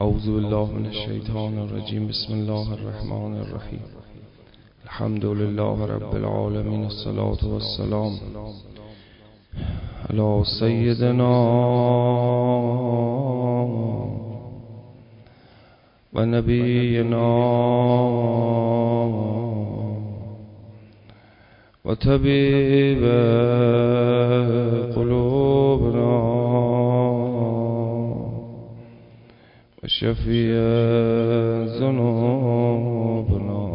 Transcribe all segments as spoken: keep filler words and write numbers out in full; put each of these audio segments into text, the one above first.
اعوذ بالله من الشیطان الرجیم. بسم الله الرحمن الرحیم. الحمد لله رب العالمین. الصلاة والسلام علی سیدنا و نبینا و طبیب قلوبنا و شفیع ذنوبنا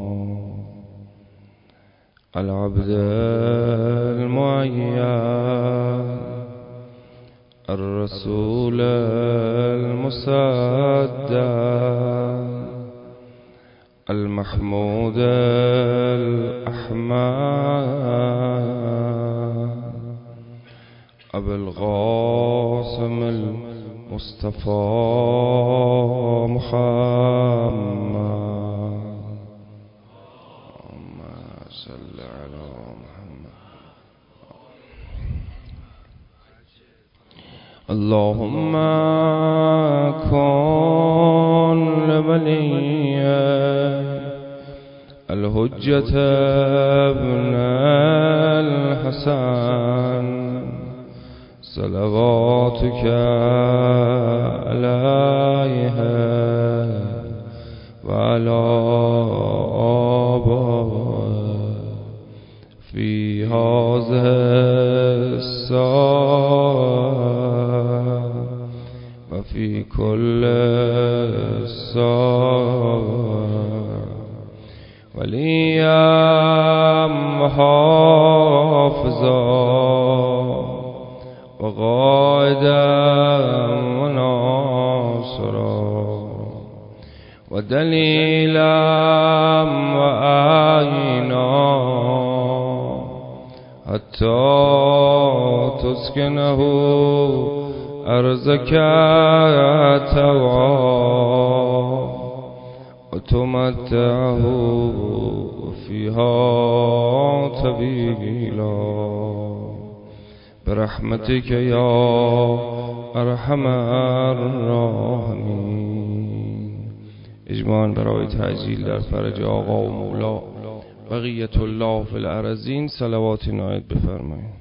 العبد المعید الرسول المصدق المحمود الأحمد أبي القاسم المصطفى محمد. اللهم صل على محمد. اللهم كن لوليك الحجة ابن الحسن صلواتك عليه وعلى آبائه في هذه الساعة وفي كل ساعة وليا محافظا وقائدا وناصرا ودليلا وآينا حتى تسكنه أرزك توا وتمتعه فيها طويلا برحمتك يا ارحم الراحمین. اجماعاً برای تعجیل در فرج آقا و مولا بقیت الله فی الارضین صلوات نایت بفرمایید.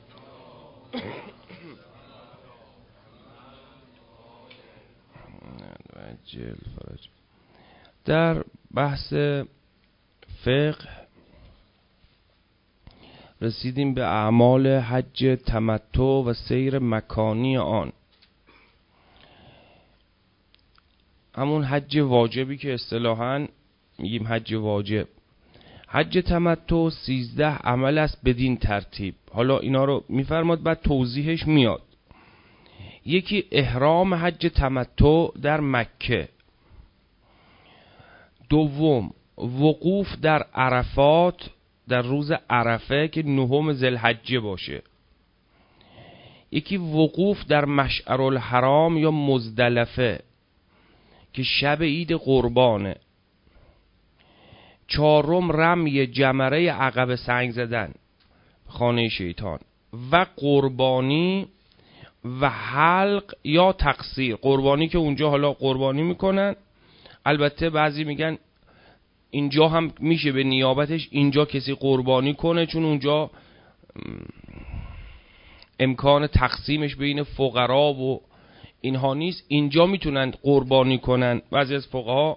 در بحث فقه رسیدیم به اعمال حج تمتع و سیر مکانی آن، همون حج واجبی که اصطلاحاً میگیم حج واجب. حج تمتع سیزده عمل است بدین ترتیب. حالا اینا رو میفرماد بعد توضیحش میاد. یکی احرام حج تمتع در مکه. دوم وقوف در عرفات در روز عرفه که نهم ذوالحجه باشه. یکی وقوف در مشعر الحرام یا مزدلفه که شب عید قربانه. چهارم رمی جمره عقب سنگ زدن خانه شیطان و قربانی و حلق یا تقصیر. قربانی که اونجا حالا قربانی میکنن، البته بعضی میگن اینجا هم میشه به نیابتش اینجا کسی قربانی کنه، چون اونجا امکان تقسیمش بین فقرا و اینها نیست، اینجا میتونن قربانی کنن. بعضی از فقها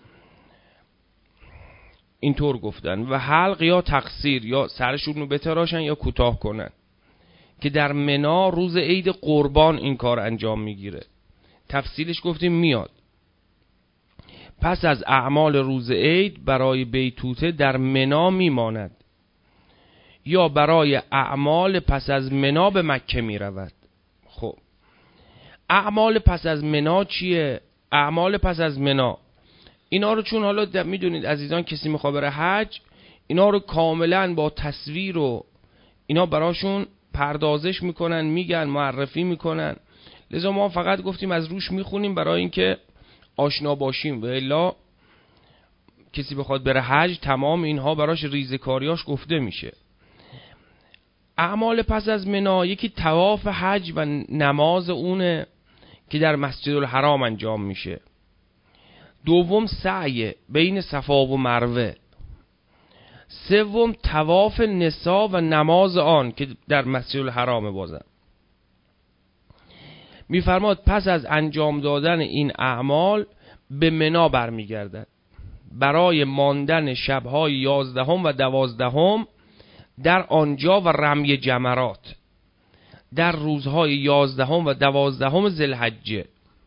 اینطور گفتن. و حلق یا تقصیر، یا سرشون رو بتراشن یا کوتاه کنن، که در منی روز عید قربان این کار انجام میگیره. تفصیلش گفتیم میاد. پس از اعمال روز عید برای بیتوته در منی میماند یا برای اعمال پس از منی به مکه میرود. خب اعمال پس از منی چیه؟ اعمال پس از منی اینا رو چون حالا میدونید عزیزان کسی میخواد بره حج، اینا رو کاملا با تصویر و اینا براشون پردازش میکنن، میگن معرفی میکنن. لذا ما فقط گفتیم از روش میخونیم برای اینکه آشنا باشیم، و الا کسی بخواد بره حج تمام اینها براش ریزکاریاش گفته میشه. اعمال پس از منی یکی طواف حج و نماز اونه که در مسجد الحرام انجام میشه. دوم سعی بین صفا و مروه. سوم طواف نسا و نماز آن که در مسجد الحرام بازم. میفرماد پس از انجام دادن این اعمال به منی برمیگردد برای ماندن شبهای یازدهم و دوازدهم در آنجا و رمی جمرات در روزهای یازدهم و دوازدهم ذوالحجه.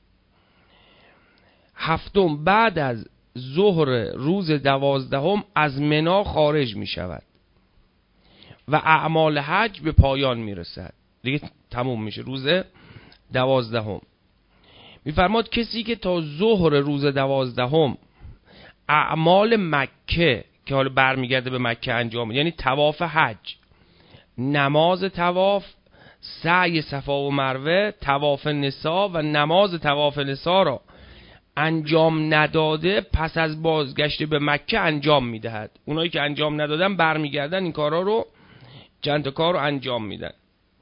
هفتم بعد از ظهر روز دوازدهم از منی خارج می شود و اعمال حج به پایان می رسد، دیگه تموم میشه روز دوازدهم. میفرماد کسی که تا ظهر روز دوازدهم اعمال مکه که حالا برمیگرده به مکه انجام میده، یعنی طواف حج، نماز طواف، سعی صفا و مروه، طواف نسا و نماز طواف نسا را انجام نداده، پس از بازگشت به مکه انجام میدهد. اونایی که انجام ندادن برمیگردن این کارا رو، چند تا کار رو انجام میدن.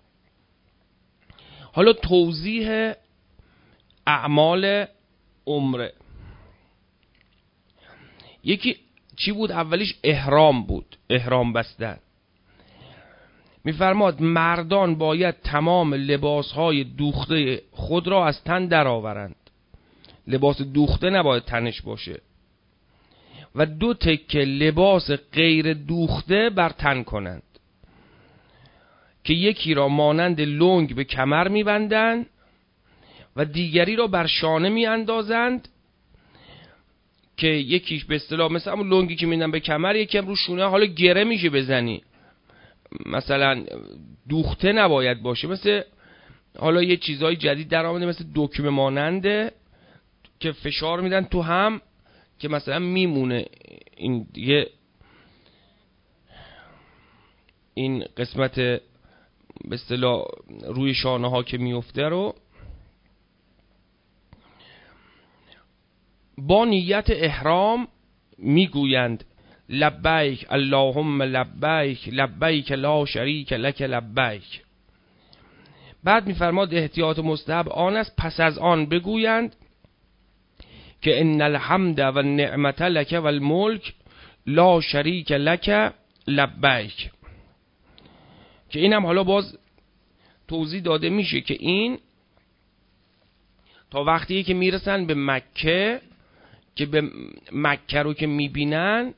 حالا توضیح اعمال عمره. یکی چی بود؟ اولیش احرام بود، احرام بستن. میفرماد مردان باید تمام لباسهای دوخته خود را از تن درآورند، لباس دوخته نباید تنش باشه، و دو تکه لباس غیر دوخته بر تن کنند که یکی را مانند لنگ به کمر میبندند و دیگری را بر شانه میاندازند، که یکیش به اصطلاح مثل همون لنگی که میدن به کمر، یکی هم رو شونه، حالا گره میشه بزنی، مثلا دوخته نباید باشه. مثل حالا یه چیزای جدید در آمده مثل دکمه ماننده که فشار میدن تو هم که مثلا میمونه این دیگه، این قسمت به اصطلاح روی شانه ها که میفته رو با نیت احرام میگویند لبیک اللهم لبیک لبیک لا شریک لک لبیک. بعد میفرماد احتیاط مستحب آن است پس از آن بگویند که ان الحمد و النعمت لک و الملک لا شریک لک لبیک، که اینم حالا باز توضیح داده میشه که این تا وقتی که میرسن به مکه، که به مکه رو که میبینن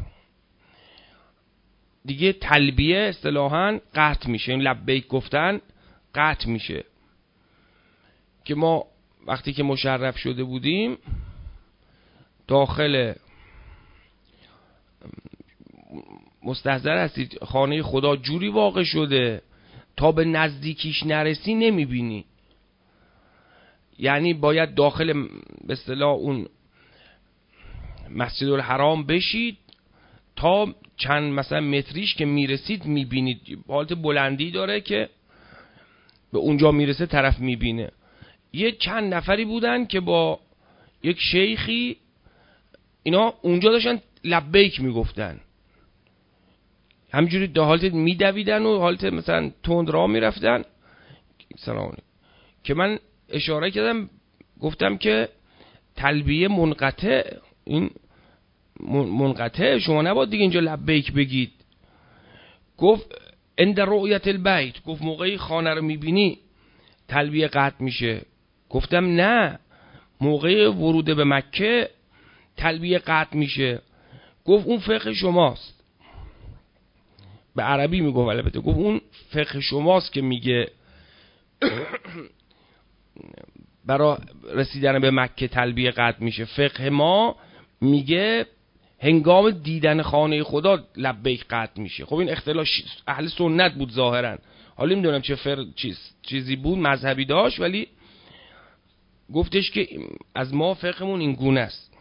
دیگه تلبیه اصطلاحاً قطع میشه، این لبیک گفتن قطع میشه. که ما وقتی که مشرف شده بودیم داخل مستحضر هستید خانه خدا جوری واقع شده تا به نزدیکیش نرسی نمیبینی، یعنی باید داخل به اصطلاح اون مسجد الحرام بشید تا چند مثلا متریش که میرسید میبینید، حالت بلندی داره که به اونجا میرسه طرف میبینه. یه چند نفری بودن که با یک شیخی اینا اونجا داشتن لبیک میگفتن، همجوری در حالت میدویدن و حالت مثلا تند راه میرفتن. سلام علیکم. که من اشاره کردم گفتم که تلبیه منقطع، این منقطع، شما نباید دیگه اینجا لبیک بگید. گفت عند رؤیت البیت، گفت موقعی خانه رو میبینی تلبیه قطع میشه. گفتم نه، موقع ورود به مکه تلبیه قطع میشه. گفت اون فقه شماست، به عربی میگفت البته، گفت اون فقه شماست که میگه برای رسیدن به مکه تلبیه قطع میشه، فقه ما میگه هنگام دیدن خانه خدا لبیک قطع میشه. خب این اختلاف اهل سنت بود ظاهرا، حالا نمیدونم چه فر... چیز... چیزی بود مذهبی داشت، ولی گفتش که از ما فقهمون این گونه است.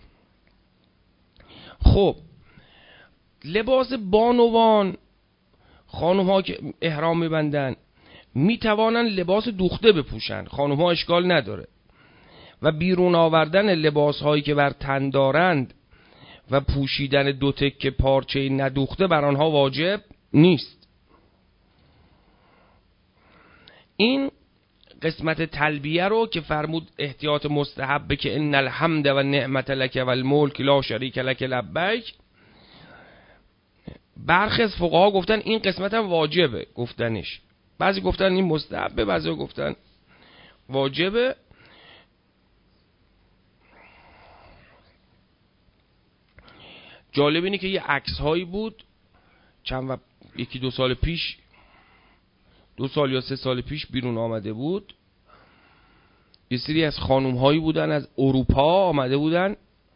خب لباس بانوان، خانم ها که احرام میبندن میتوانن لباس دوخته بپوشن، خانم ها اشکال نداره، و بیرون آوردن لباس هایی که بر تن دارند و پوشیدن دو تکه پارچه ندوخته بر آنها واجب نیست. این قسمت تلبیه رو که فرمود احتیاط مستحبه که ان الحمد و نعمت لک و الملک لا شریک لک لبیک، برخی از فقها گفتن این قسمت هم واجبه گفتنش، بعضی گفتن این مستحبه، بعضی گفتن واجبه. جالب اینه که یه عکس هایی بود چند و یکی دو سال پیش، دو سال یا سه سال پیش بیرون آمده بود، یه سری از خانوم هایی بودن از اروپا آمده بودن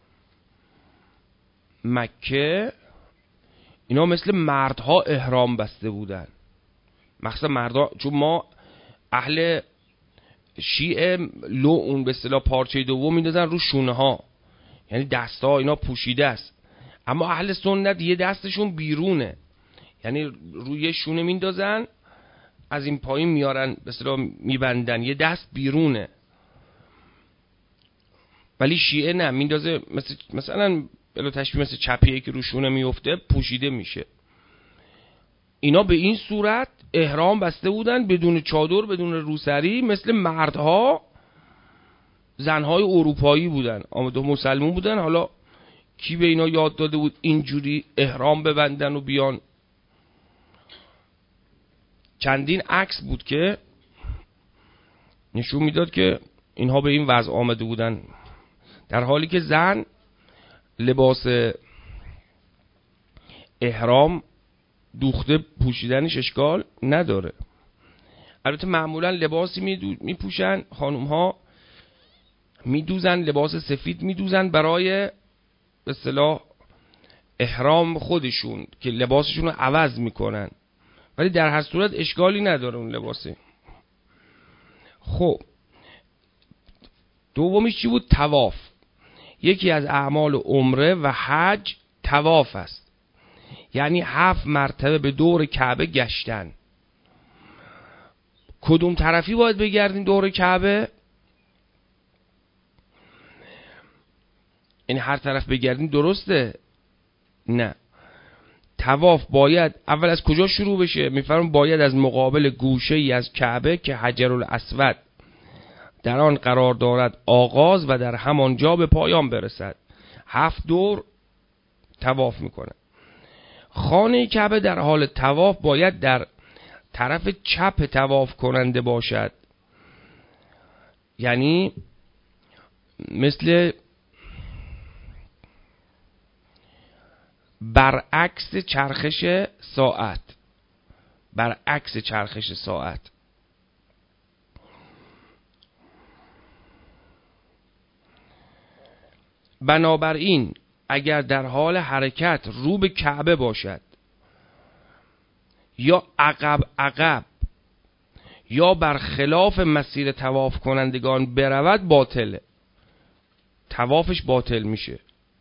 مکه، اینا مثل مردها احرام بسته بودن، مخصوصا مردها، چون ما اهل شیعه لو اون به اصطلاح پارچه دوم میندازن رو شونه ها، یعنی دست ها اینا پوشیده است، اما اهل سنت یه دستشون بیرونه، یعنی روی شونه میندازن از این پایین میارن به اصطلاح میبندن، یه دست بیرونه. ولی شیعه نه، میندازه مثل مثلا بلا تشبیه مثل چپیه که رو شونه میفته پوشیده میشه. اینا به این صورت احرام بسته بودن بدون چادر بدون روسری، مثل مردها زنهای اروپایی بودن، آمده مسلمون بودن. حالا کی به اینا یاد داده بود اینجوری احرام ببندن و بیان؟ چندین عکس بود که نشون میداد که اینها به این وضع آمده بودن، در حالی که زن لباس احرام دوخته پوشیدنش اشکال نداره. البته معمولا لباسی میپوشن خانوم ها، میدوزن لباس سفید میدوزن برای به اصطلاح احرام خودشون که لباسشون رو عوض میکنن، ولی در هر صورت اشکالی نداره اون لباسه. خب دومیش چی بود؟ طواف. یکی از اعمال عمره و حج طواف است، یعنی هفت مرتبه به دور کعبه گشتن. کدوم طرفی باید بگردین دور کعبه؟ این هر طرف بگردین درسته؟ نه، طواف باید اول از کجا شروع بشه؟ میفرمون باید از مقابل گوشه ای از کعبه که حجرالاسود در آن قرار دارد آغاز و در همان جا به پایان برسد. هفت دور طواف میکنه. خانه کعبه در حال طواف باید در طرف چپ طواف کننده باشد، یعنی مثل برعکس چرخش ساعت، برعکس چرخش ساعت. بنابراین اگر در حال حرکت رو به کعبه باشد یا عقب عقب یا برخلاف مسیر طواف کنندگان برود، باطله، طوافش باطل میشه.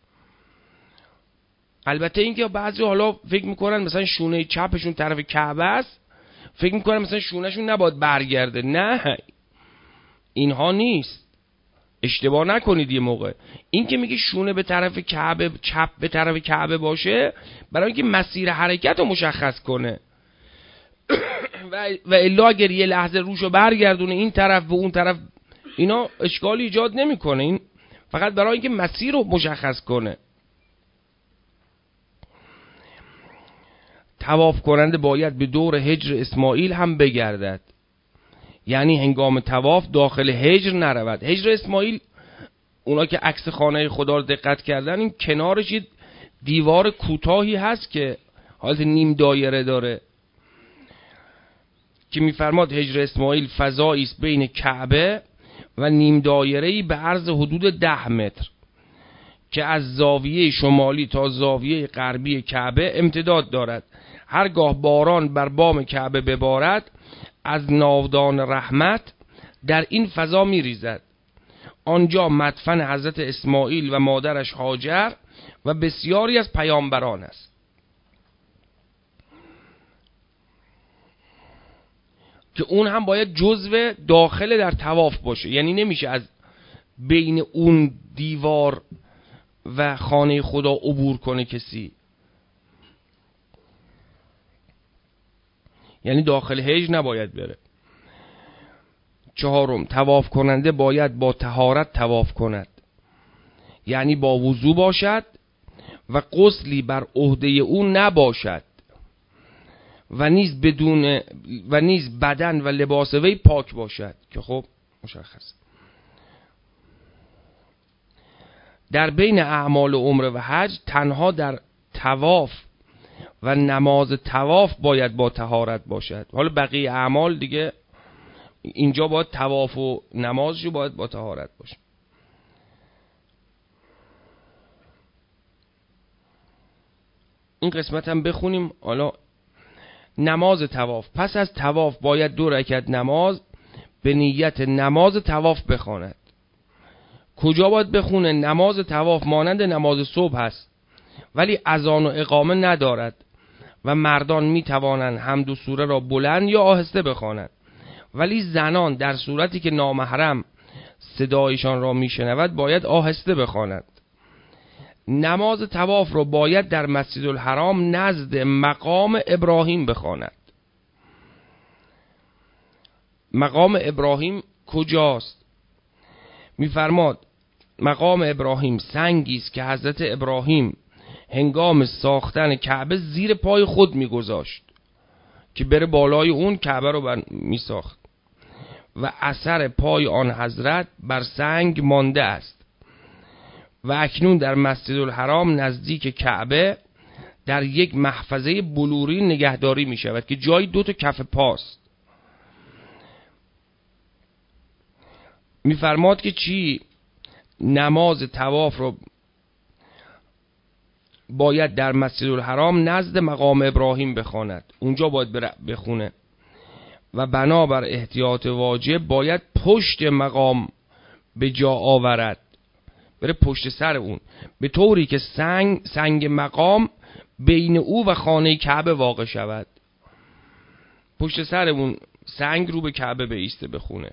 البته اینکه بعضی حالا فکر میکنن مثلا شونه چپشون طرف کعبه است، فکر میکنن مثلا شونهشون نباید برگرده. نه، اینها نیست، اشتباه نکنید. یه موقع این که میگه شونه به طرف کعبه، چپ به طرف کعبه باشه، برای اینکه مسیر حرکت رو مشخص کنه و و الا اگر یه لحظه روشو برگردونه این طرف و اون طرف، اینا اشکالی ایجاد نمیکنه، این فقط برای اینکه مسیر رو مشخص کنه. طواف کننده باید به دور حجر اسماعیل هم بگردد، یعنی هنگام طواف داخل حجر نرود. حجر اسماعیل، اونا که عکس خانه خدا رو دقت کردن، این کنارش یه دیوار کوتاهی هست که حالت نیم دایره داره که میفرماد حجر اسماعیل فضایی است بین کعبه و نیم دایره‌ای به عرض حدود ده متر که از زاویه شمالی تا زاویه غربی کعبه امتداد دارد. هرگاه باران بر بام کعبه ببارد، از ناودان رحمت در این فضا می ریزد. آنجا مدفن حضرت اسماعیل و مادرش هاجر و بسیاری از پیامبران است. که اون هم باید جزو داخل در طواف باشه، یعنی نمیشه از بین اون دیوار و خانه خدا عبور کنه کسی، یعنی داخل حجر نباید بره. چهارم، طواف کننده باید با طهارت طواف کند، یعنی با وضو باشد و غسلی بر عهده او نباشد و نیز بدون و نیز بدن و لباس وی پاک باشد، که خب مشخص. در بین اعمال عمره و حج تنها در طواف و نماز طواف باید با طهارت باشد. حالا بقیه اعمال دیگه اینجا باید طواف و نمازشو باید با طهارت باشه. این قسمت هم بخونیم. حالا نماز طواف: پس از طواف باید دو رکعت نماز به نیت نماز طواف بخواند. کجا باید بخونه؟ نماز طواف مانند نماز صبح است ولی اذان و اقامه ندارد و مردان می توانند حمد و سوره را بلند یا آهسته بخوانند، ولی زنان در صورتی که نامحرم صدایشان را می شنود باید آهسته بخوانند. نماز طواف را باید در مسجد الحرام نزد مقام ابراهیم بخواند. مقام ابراهیم کجاست؟ می‌فرماد مقام ابراهیم سنگی است که حضرت ابراهیم هنگام ساختن کعبه زیر پای خود می‌گذاشت که بره بالای اون کعبه رو می‌ساخت و اثر پای آن حضرت بر سنگ مانده است و اکنون در مسجد الحرام نزدیک کعبه در یک محفظه بلوری نگهداری می شود که جای دو تا کف پاست. می فرماد که چی؟ نماز طواف رو باید در مسجد الحرام نزد مقام ابراهیم بخواند، اونجا باید بخونه و بنابر احتیاط واجب باید پشت مقام به جا آورد، بره پشت سر اون، به طوری که سنگ سنگ مقام بین او و خانه کعبه واقع شود. پشت سر اون سنگ رو به کعبه بایسته بخونه.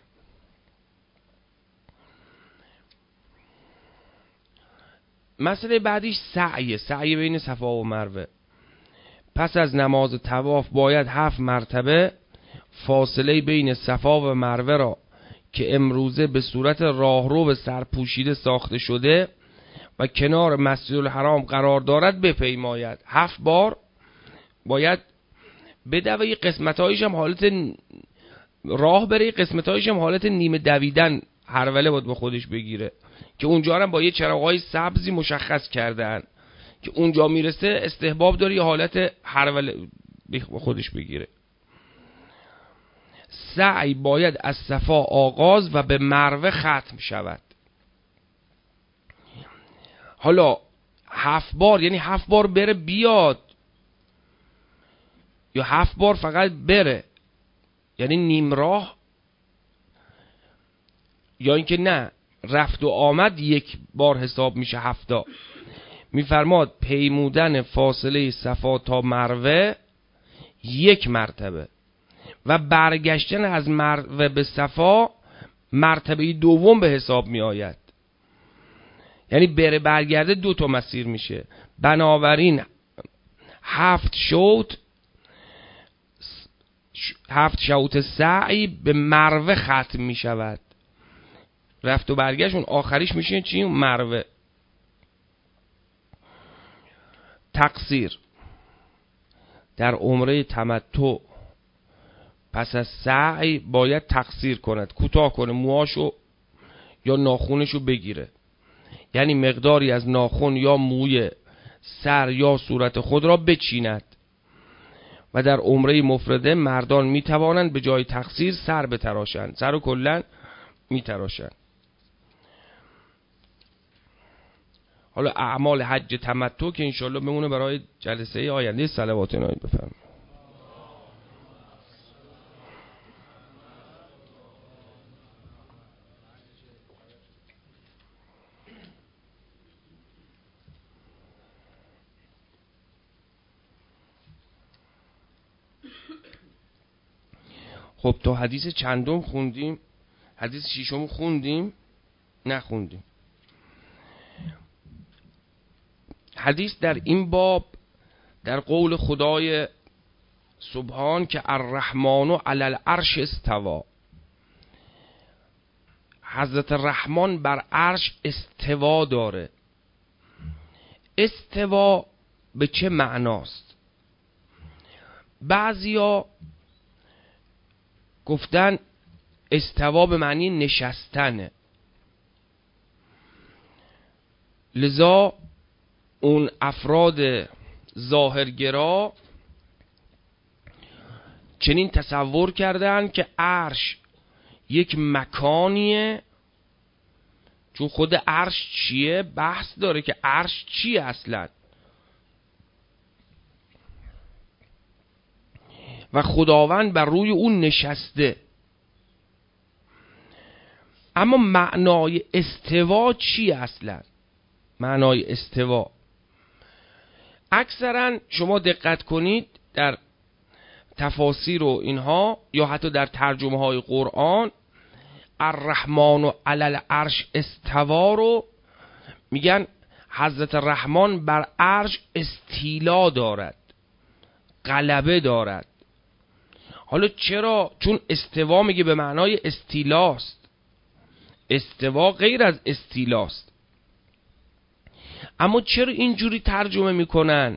مسئله بعدیش سعی سعی بین صفا و مروه. پس از نماز طواف باید هفت مرتبه فاصله بین صفا و مروه را که امروزه به صورت راهرو سرپوشیده ساخته شده و کنار مسجد الحرام قرار دارد بپیماید. هفت بار باید بدوه. یه قسمتایش هم حالت راه بره، قسمتایش هم حالت نیمه دویدن هروله باید با خودش بگیره که اونجا هم با یه چراغای سبزی مشخص کردن که اونجا میرسه استحباب داره یه حالت هروله با خودش بگیره. سعی باید از صفا آغاز و به مروه ختم شود. حالا هفت بار یعنی هفت بار بره بیاد یا هفت بار فقط بره یعنی نیم راه، یا اینکه نه رفت و آمد یک بار حساب میشه هفتا. میفرماد پیمودن فاصله صفا تا مروه یک مرتبه و برگشتن از مروه به صفا مرتبه دوم به حساب می آید. یعنی بره برگرده دو تا مسیر میشه. بنابراین هفت شوط هفت شوط سعی به مروه ختم می شود. رفت و برگشت اون آخریش میشه چی؟ مروه. تقصیر در عمره تمتع پس از سعی باید تقصیر کند، کوتاه کنه، موهاشو یا ناخونشو بگیره، یعنی مقداری از ناخون یا موی سر یا صورت خود را بچیند. و در عمره مفرده مردان می توانند به جای تقصیر سر بتراشند، سر رو کلن می تراشند. حالا اعمال حج تمتع که انشالله بمونه برای جلسه آینده. صلوات نبی بفرمایید. خب تو حدیث چندم خوندیم؟ حدیث ششم خوندیم؟ نخوندیم. حدیث در این باب در قول خدای سبحان که الرحمن علی العرش استوا، حضرت رحمان بر عرش استوا داره. استوا به چه معناست؟ بعضیا گفتن استوا به معنی نشستنه، لذا اون افراد ظاهرگرا چنین تصور کردن که عرش یک مکانیه، چون خود عرش چیه بحث داره که عرش چیه اصلا، و خداوند بر روی اون نشسته. اما معنای استوا چیه اصلا؟ معنای استوا اکثرا شما دقت کنید در تفاسیر و اینها یا حتی در ترجمه های قرآن، الرحمن و علی العرش استوا رو میگن حضرت رحمان بر عرش استیلا دارد، غلبه دارد. حالا چرا؟ چون استوا میگه به معنای استیلاست، استوا غیر از استیلاست. اما چرا اینجوری ترجمه میکنن؟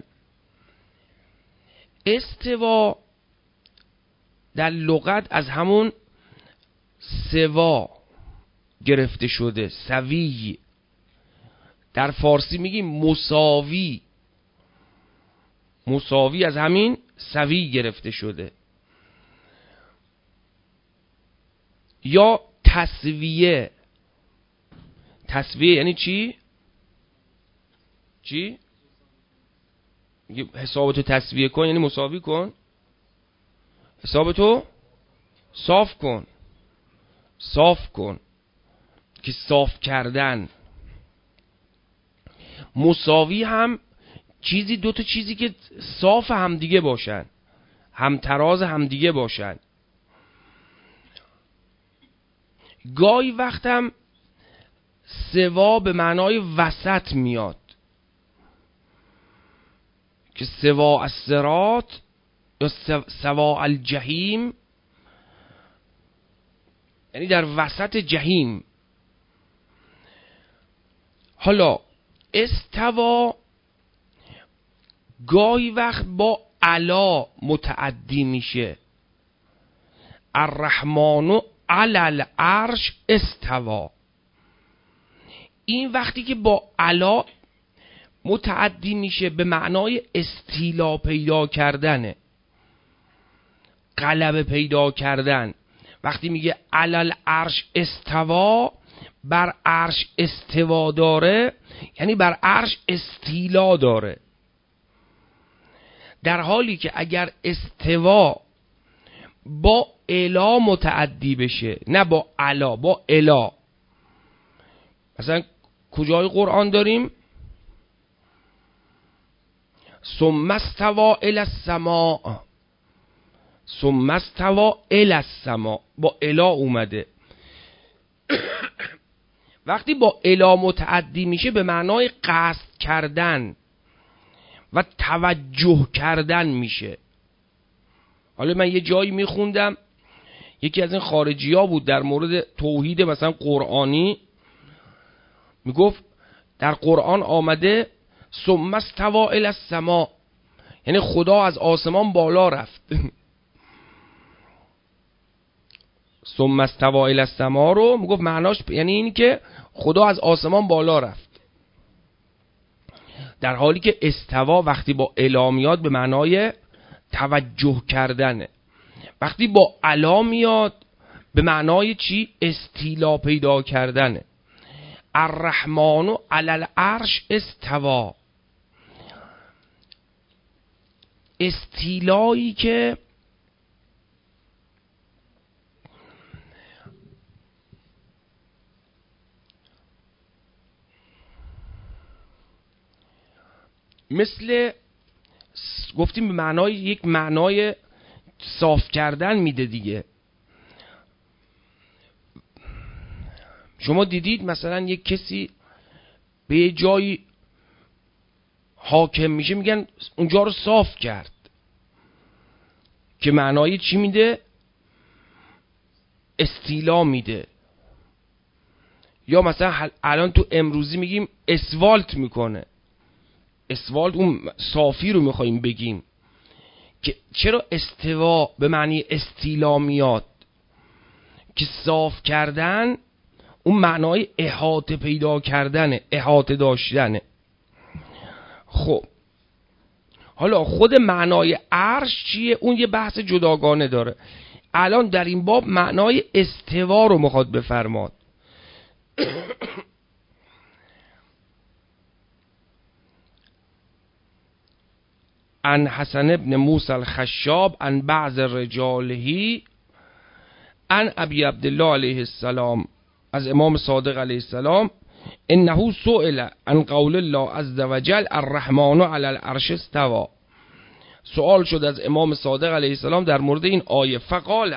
استوا در لغت از همون سوا گرفته شده، سوی. در فارسی میگیم مساوی، مساوی از همین سوی گرفته شده. یا تسویه. تسویه یعنی چی؟ چی؟ حسابتو تسویه کن یعنی مساوی کن، حسابتو صاف کن، صاف کن که صاف کردن. مساوی هم چیزی، دوتا چیزی که صاف همدیگه باشن، همتراز همدیگه باشن. گاهی وقتم سوا به معنای وسط میاد که سوا الصراط یا سوا الجحیم، یعنی در وسط جهیم. حالا استوا گاهی وقت با علا متعدی میشه، الرحمن علی العرش استوا. این وقتی که با علا متعدی میشه به معنای استیلا پیدا کردنه، غلبه پیدا کردن. وقتی میگه علی العرش استوا، بر عرش استوا داره، یعنی بر عرش استیلا داره. در حالی که اگر استوا با الا متعدی بشه، نه با علا، با الا، مثلا کجای قرآن داریم؟ ثم استوى الی السماء، ثم استوى الی السماء، با الا اومده. وقتی با الا متعدی میشه به معنای قصد کردن و توجه کردن میشه. حالا من یه جایی میخوندم، یکی از این خارجی ها بود در مورد توحید مثلا قرآنی، میگفت در قرآن آمده ثم استوى الی السماء، یعنی خدا از آسمان بالا رفت. ثم استوى الی السماء رو میگفت معناش یعنی اینی که خدا از آسمان بالا رفت، در حالی که استوا وقتی با الا میاد به معنای توجه کردنه. وقتی با علا میاد به معنای چی؟ استیلا پیدا کردنه. الرحمن علی العرش استوا، استیلایی که مثل گفتیم به معنای یک معنای صاف کردن میده دیگه. شما دیدید مثلا یک کسی به یه جایی حاکم میشه میگن اونجا رو صاف کرد، که معنای چی میده؟ استیلا میده. یا مثلا الان تو امروزی میگیم اسوالت میکنه. اسوالت اون صافی رو میخواییم بگیم که چرا استوا به معنی استیلا میاد که صاف کردن اون معنای احاطه پیدا کردنه، احاطه داشتنه. خب حالا خود معنای عرش چیه؟ اون یه بحث جداگانه داره. الان در این باب معنای استوا رو میخواد بفرماد. عن حسن ابن موسی الخشاب عن بعض رجاله عن ابی عبدالله علیه السلام، از امام صادق علیه السلام، انه سئل عن قول الله عز وجل الرحمن علی العرش استوى. سوال شد از امام صادق علیه السلام در مورد این آیه. فقال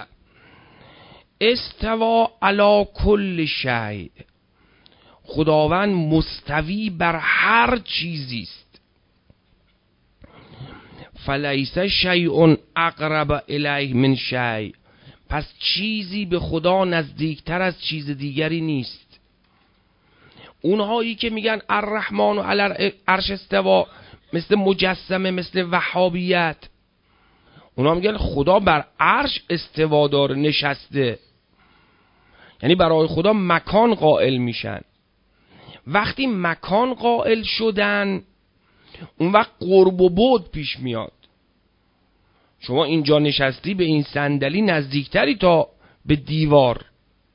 استوى علی کل شیء، خداوند مستوی بر هر چیزی است. فلیس شیء اقرب الیه من شیء، پس چیزی به خدا نزدیکتر از چیز دیگری نیست. اونهایی که میگن الرحمن علی العرش استوى مثل مجسمه، مثل وهابیت، اونها میگن خدا بر عرش استوا داره، نشسته، یعنی برای خدا مکان قائل میشن. وقتی مکان قائل شدن اون وقت قرب و بعد پیش میاد. شما اینجا نشستی به این صندلی نزدیکتری تا به دیوار.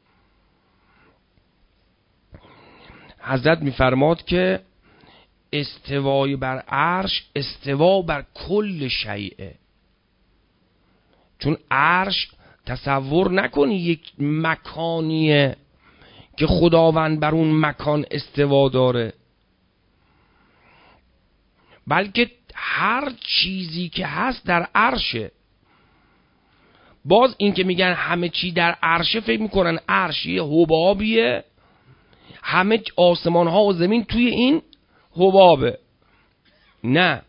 حضرت میفرماد که استوای بر عرش استوا بر کل شیء، چون عرش تصور نکنی یک مکانیه که خداوند بر اون مکان استوا داره، بلکه هر چیزی که هست در عرشه. باز این که میگن همه چی در عرشه، فکر میکنن عرش یه حبابیه، همه آسمان ها و زمین توی این حبابه. نه،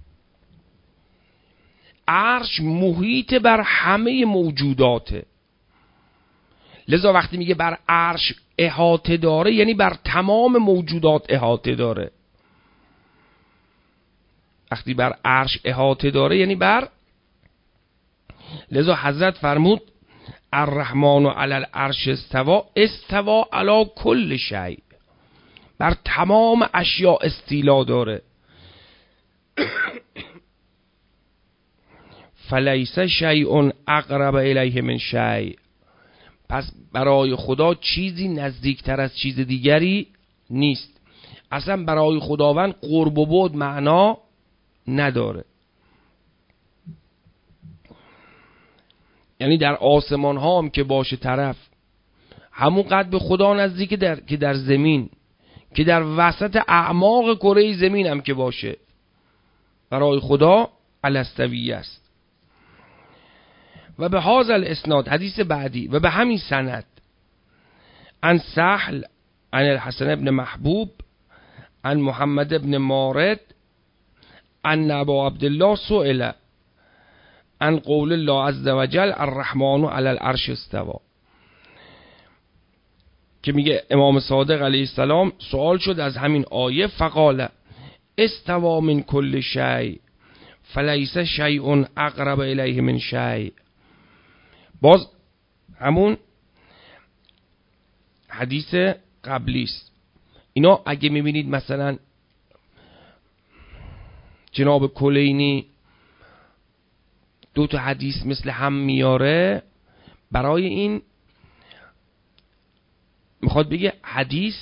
عرش محیط بر همه موجوداته. لذا وقتی میگه بر عرش احاطه داره یعنی بر تمام موجودات احاطه داره. وقتی بر عرش احاطه داره یعنی بر، لذا حضرت فرمود الرحمن علی العرش استوى استوى علی کل شیء، بر تمام اشیاء استیلا داره. فلیس شیء اقرب الیه من شیء، پس برای خدا چیزی نزدیکتر از چیز دیگری نیست. اصلا برای خداوند قرب و بعد معنا نداره. یعنی در آسمان ها هم که باشه طرف همون قد به خدا نزدیک در که در زمین، که در وسط اعماق کره زمین هم که باشه برای خدا الاستوی است. و به هذا الاسناد، حدیث بعدی، و به همین سند، عن سهل عن الحسن ابن محبوب عن محمد ابن مارد عن ابا عبدالله سئل عن قول الله عز وجل الرحمن علی العرش استوى، که میگه امام صادق علیه السلام سوال شد از همین آیه. فقال استوى من کل شیء فلیس شیء اقرب الیه من شیء. باز همون حدیث قبلی است. اینا اگه میبینید مثلا جناب کلینی دو تا حدیث مثل هم میاره، برای این میخواد بگه حدیث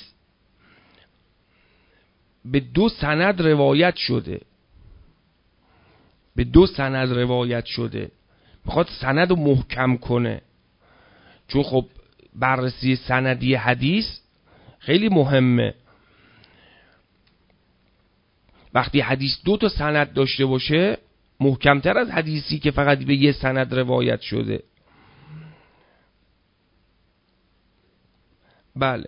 به دو سند روایت شده، به دو سند روایت شده، میخواد سند رو محکم کنه. چون خب بررسی سندی حدیث خیلی مهمه. وقتی حدیث دو تا سند داشته باشه محکمتر از حدیثی که فقط به یه سند روایت شده. بله،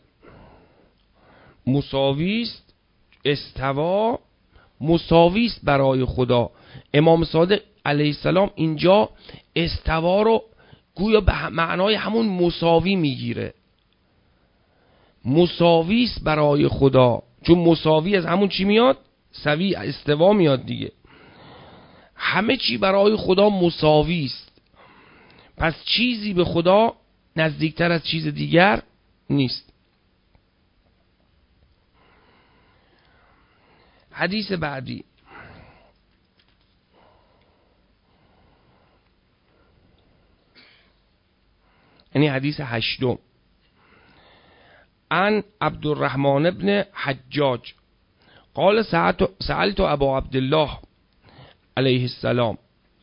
مساویست، استوا مساویست برای خدا. امام صادق علیه السلام اینجا استوا رو گویا به معنای همون مساوی میگیره. مساوی است برای خدا، چون مساوی از همون چی میاد؟ سوی، استوا میاد دیگه. همه چی برای خدا مساوی است، پس چیزی به خدا نزدیکتر از چیز دیگر نیست. حدیث بعدی، یعنی حدیث هشتم، عن عبدالرحمن ابن حجاج قال سألت ابا عبدالله علیه السلام،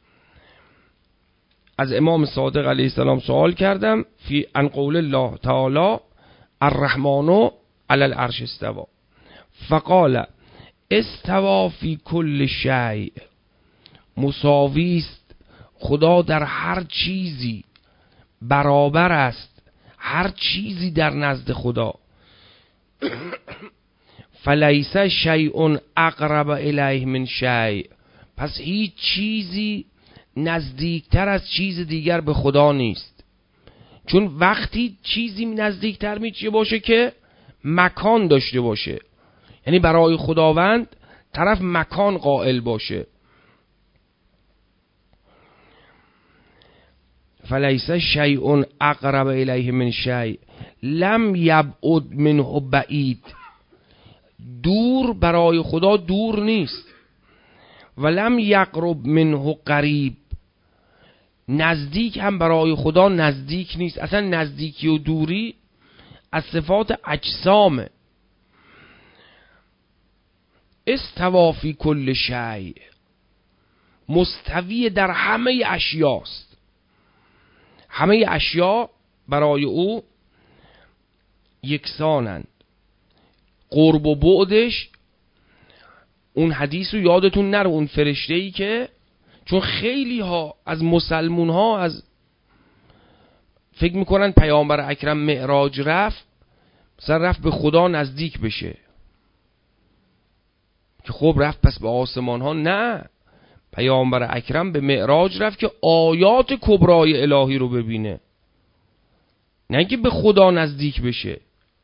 از امام صادق علیه السلام سوال کردم، فی عن قول الله تعالی الرحمن علی العرش استوى، فقال استوى فی کل شیء، مساوی است خدا در هر چیزی، برابر است هر چیزی در نزد خدا. فلیس شیء اقرب الیه من شیء، پس هیچ چیزی نزدیکتر از چیز دیگر به خدا نیست. چون وقتی چیزی نزدیکتر میشه باشه که مکان داشته باشه، یعنی برای خداوند طرف مکان قائل باشه. فلیس شیء اقرب الیه من شیء لم یبعد منه بعید، دور برای خدا دور نیست. ولم یقرب منه قریب، نزدیک هم برای خدا نزدیک نیست. اصلا نزدیکی و دوری از صفات اجسامه. استوى فی کل شیء، مستوی در همه اشیاست. همه اشیا برای او یکسانند. قرب و بعدش، اون حدیث رو یادتون نره، اون فرشته‌ای که، چون خیلی ها از مسلمون ها از فکر میکنن پیامبر اکرم معراج رفت، مثلا رفت به خدا نزدیک بشه، که خب رفت پس به آسمان ها. نه، پیامبر اکرم به معراج رفت که آیات کبرای الهی رو ببینه، نه که به خدا نزدیک بشه.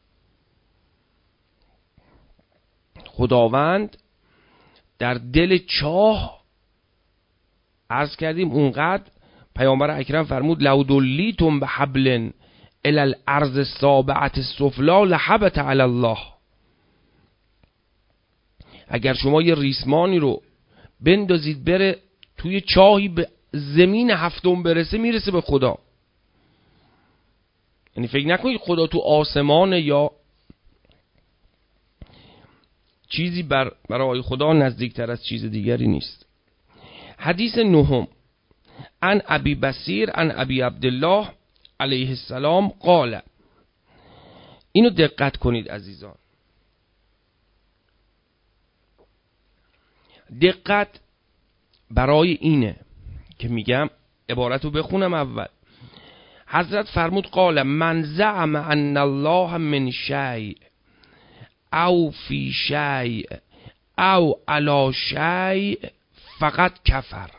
خداوند در دل چاه، عرض کردیم اونقدر پیامبر اکرم فرمود لو دلیتم بحبل الی الارض السابعه السفلی لحبط علی الله، اگر شما یه ریسمانی رو بندازید بره توی چاهی به زمین هفتم برسه، میرسه به خدا. یعنی فکر نکنید خدا تو آسمان یا چیزی بر برای خدا نزدیکتر از چیز دیگری نیست. حدیث نهم، عن ابی بصیر عن ابی عبدالله علیه السلام قال، اینو دقت کنید عزیزان، دقت برای اینه که میگم عبارت رو بخونم اول. حضرت فرمود قال من زعم ان الله من شیء او فی شیء او علی شیء فقط کفر،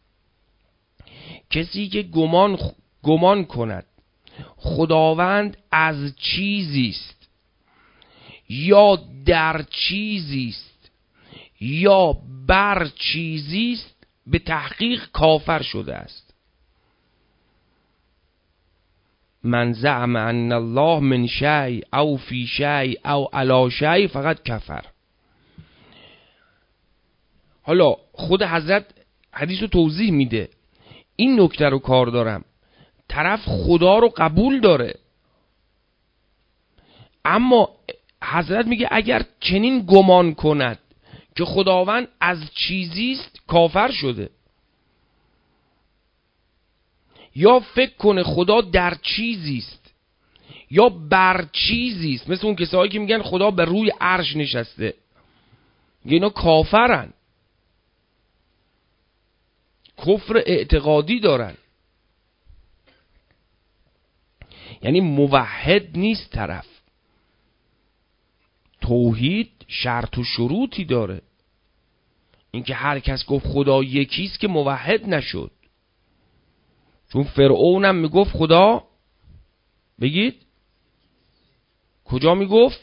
کسی که گمان گمان کند خداوند از چیزی است یا در چیزی است یا بر چیزی است، به تحقیق کافر شده است. من زعم ان الله من شیء او فی شیء او علی شیء فقط کفر. حالا خود حضرت حدیث رو توضیح میده، این نکته رو کار دارم. طرف خدا رو قبول داره، اما حضرت میگه اگر چنین گمان کند که خداوند از چیزی است، کافر شده. یا فکر کنه خدا در چیزی است یا بر چیزی است، مثل اون کسایی که میگن خدا بر روی عرش نشسته، اینا کافرن، کفر اعتقادی دارن، یعنی موحد نیست طرف. توحید شرط و شروطی داره، اینکه هر کس گفت خدا یکیست که موحد نشد. چون فرعون هم میگفت خدا، بگید، کجا میگفت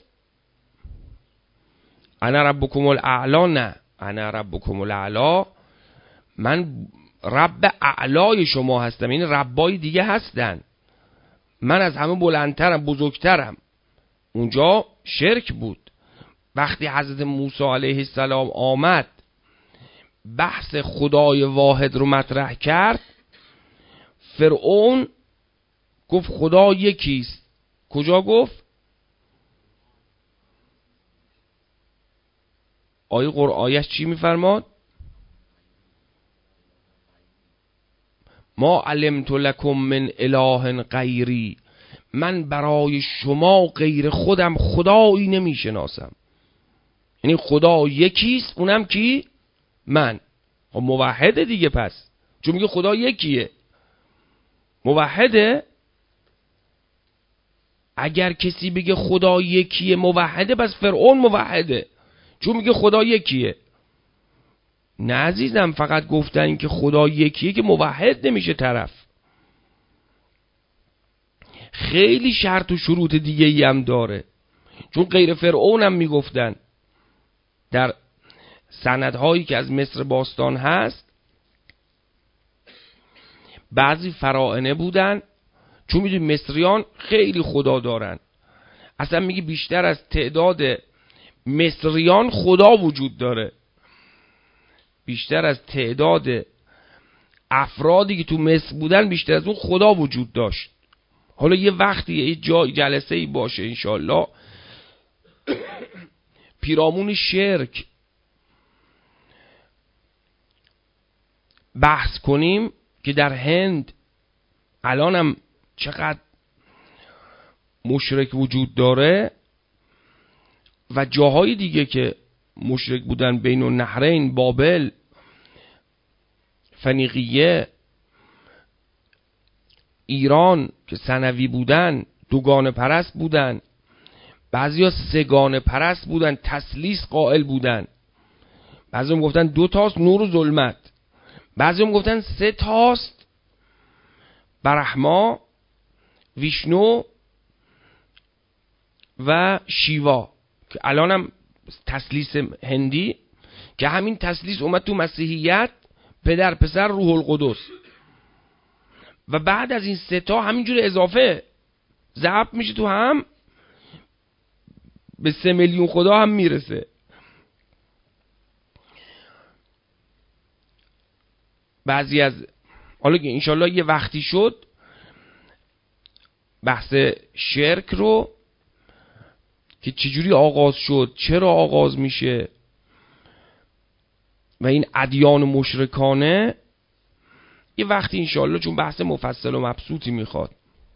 انا ربکم الاعلا؟ نه، انا ربکم الاعلا، من رب اعلای شما هستم. این ربای دیگه هستن، من از همه بلندترم، بزرگترم. اونجا شرک بود. وقتی حضرت موسی علیه السلام آمد بحث خدای واحد رو مطرح کرد، فرعون گفت خدا یکیست. کجا گفت؟ آیه قرآنش چی میفرماد؟ ما علمت لکم من اله غیری، من برای شما غیر خودم خدایی نمیشناسم. یعنی خدا یکیست، اونم کی؟ من. خب موحده دیگه، پس چون میگه خدا یکیه موحده. اگر کسی بگه خدا یکیه موحده، پس فرعون موحده چون میگه خدا یکیه. نه عزیزم، فقط گفتن که خدا یکیه که موحد نمیشه طرف. خیلی شرط و شروط دیگه ای هم داره. چون غیر فرعون هم میگفتن در سندهایی که از مصر باستان هست، بعضی فراعنه بودن. چون میدونی مصریان خیلی خدا دارن، اصلا میگه بیشتر از تعداد مصریان خدا وجود داره، بیشتر از تعداد افرادی که تو مصر بودن بیشتر از اون خدا وجود داشت. حالا یه وقتی یه جای جلسه ای باشه انشالله پیرامون شرک بحث کنیم که در هند الانم چقدر مشرک وجود داره و جاهای دیگه که مشرک بودن، بین النهرین، بابل، فنیقیه، ایران که ثنوی بودن، دوگانه پرست بودن، بعضیا سگانه پرست بودن، تثلیث قائل بودن. بعضیا گفتن دو تاست، نور و ظلمت. بعضیا گفتن سه تاست، برهما، ویشنو و شیوا، که الانم تثلیث هندی که همین تثلیث اومد تو مسیحیت، پدر پسر روح القدس. و بعد از این سه تا همینجور اضافه ضرب میشه تو هم، به سه میلیون خدا هم میرسه. بعضی از حالا که انشالله یه وقتی شد بحث شرک رو که چجوری آغاز شد، چرا آغاز میشه و این ادیان مشرکانه، یه وقتی انشالله، چون بحث مفصل و مبسوطی میخواد.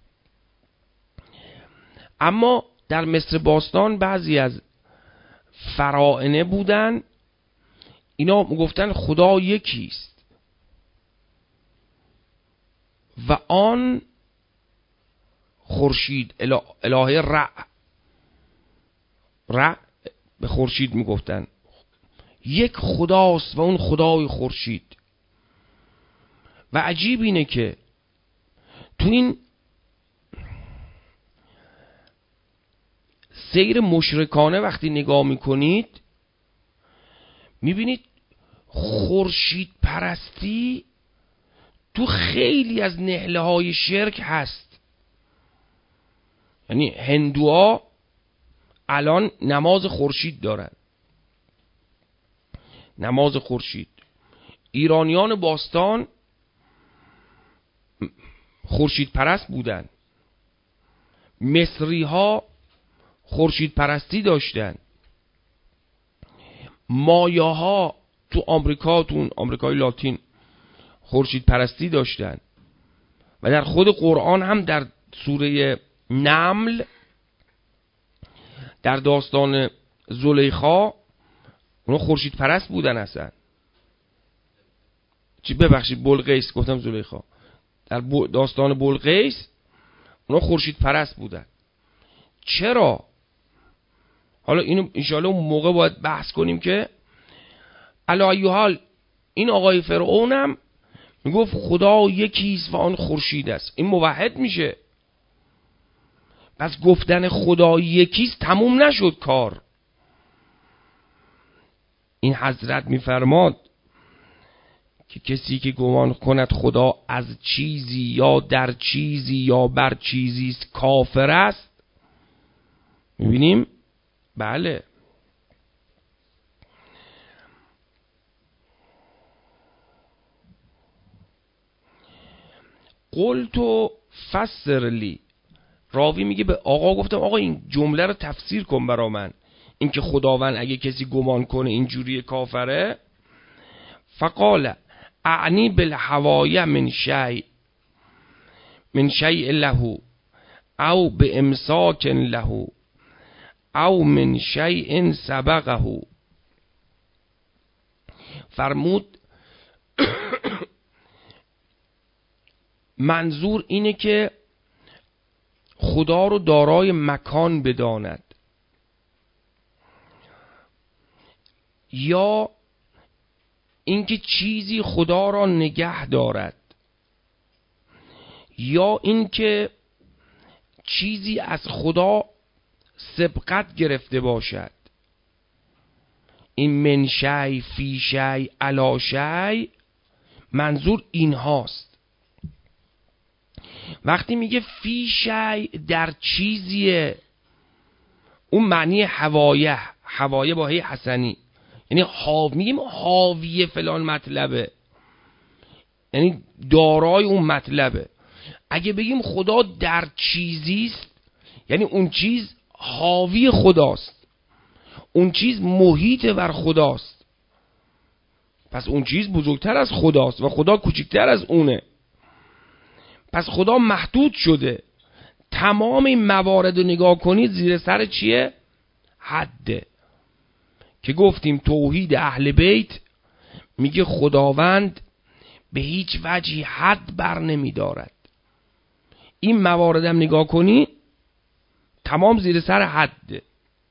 اما در مصر باستان بعضی از فراعنه بودن، اینا میگفتن خدا یکیست و آن خورشید، الهه رع، رع به خورشید میگفتن یک خداست و اون خدای خورشید. و عجیب اینه که تو این سیر مشرکانه وقتی نگاه میکنید میبینید خورشید پرستی تو خیلی از نهله های شرک هست. یعنی هندوها الان نماز خورشید دارن، نماز خورشید. ایرانیان باستان خورشید پرست بودن، مصری ها خورشید پرستی داشتن، مایاها تو آمریکا، تو آمریکای لاتین خورشید پرستی داشتن. و در خود قرآن هم در سوره نمل در داستان زلیخا اونا خورشید پرست بودن. اصلا چی ببخشید بلقیس گفتم زلیخا، در داستان بلقیس اونا خورشید پرست بودن. چرا؟ حالا اینو انشاءالله اون موقع باید بحث کنیم که علی ای حال این آقای فرعونم میگفت خدا یکیست و آن خورشید است. این موحد میشه. پس گفتن خدا یکیست تموم نشد کار. این حضرت میفرماد که کسی که گمان کند خدا از چیزی یا در چیزی یا بر چیزی است کافر است. میبینیم بله. قلتو فسر لی، راوی میگه به آقا گفتم آقا این جمله رو تفسیر کن برا من، این که خداوند اگه کسی گمان کنه اینجوری کافره. فقال اعنی بالهوایه من شیء من شیء له او به امساک له او من شیء سبقه. فرمود منظور اینه که خدا رو دارای مکان بداند، یا اینکه چیزی خدا را نگه دارد، یا اینکه چیزی از خدا سبقت گرفته باشد. این من شیء فی شیء علی شیء منظور این هاست. وقتی میگه فی شیء در چیزیه، اون معنی هوایه، هوایه با هی حسنی، یعنی حاو، میگیم حاویه فلان مطلبه، یعنی دارای اون مطلبه. اگه بگیم خدا در چیزیست، یعنی اون چیز حاوی خداست، اون چیز محیط بر خداست، پس اون چیز بزرگتر از خداست و خدا کوچکتر از اونه. پس خدا محدود شده. تمام این موارد رو نگاه کنید زیر سر چیه؟ حده. که گفتیم توحید اهل بیت میگه خداوند به هیچ وجهی حد بر نمی دارد. این مواردم نگاه کنی تمام زیر سر حده.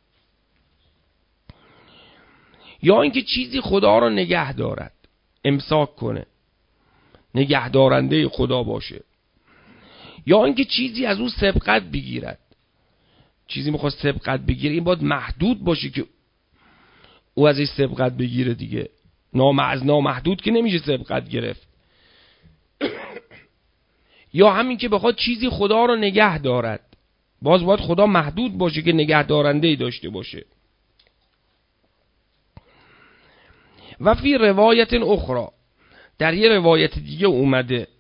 یا اینکه چیزی خدا رو نگه دارد، امساک کنه، نگه دارنده خدا باشه، یا اینکه چیزی از اون سبقت بگیرد. چیزی میخواد سبقت بگیره، این باید محدود باشه که او ازش سبقت بگیره دیگه. نام از نامحدود که نمیشه سبقت گرفت. یا همین که بخواد چیزی خدا رو نگه دارد، باز باید خدا محدود باشه که نگه دارنده ای داشته باشه. و فی روایت اخرى، در یه روایت دیگه اومده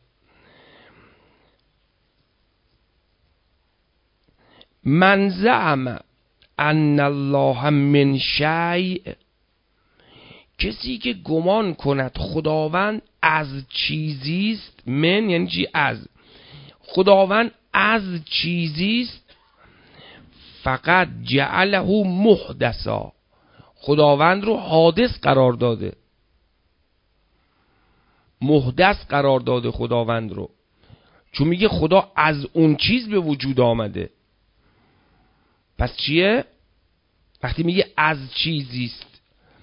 من زعم ان الله من شیء، کسی که گمان کند خداوند از چیزیست، من یعنی چی؟ از. خداوند از چیزیست، فقط جعله محدثا، خداوند رو حادث قرار داده، محدث قرار داده خداوند رو، چون میگه خدا از اون چیز به وجود آمده. پس چیه؟ وقتی میگه از چیزیست،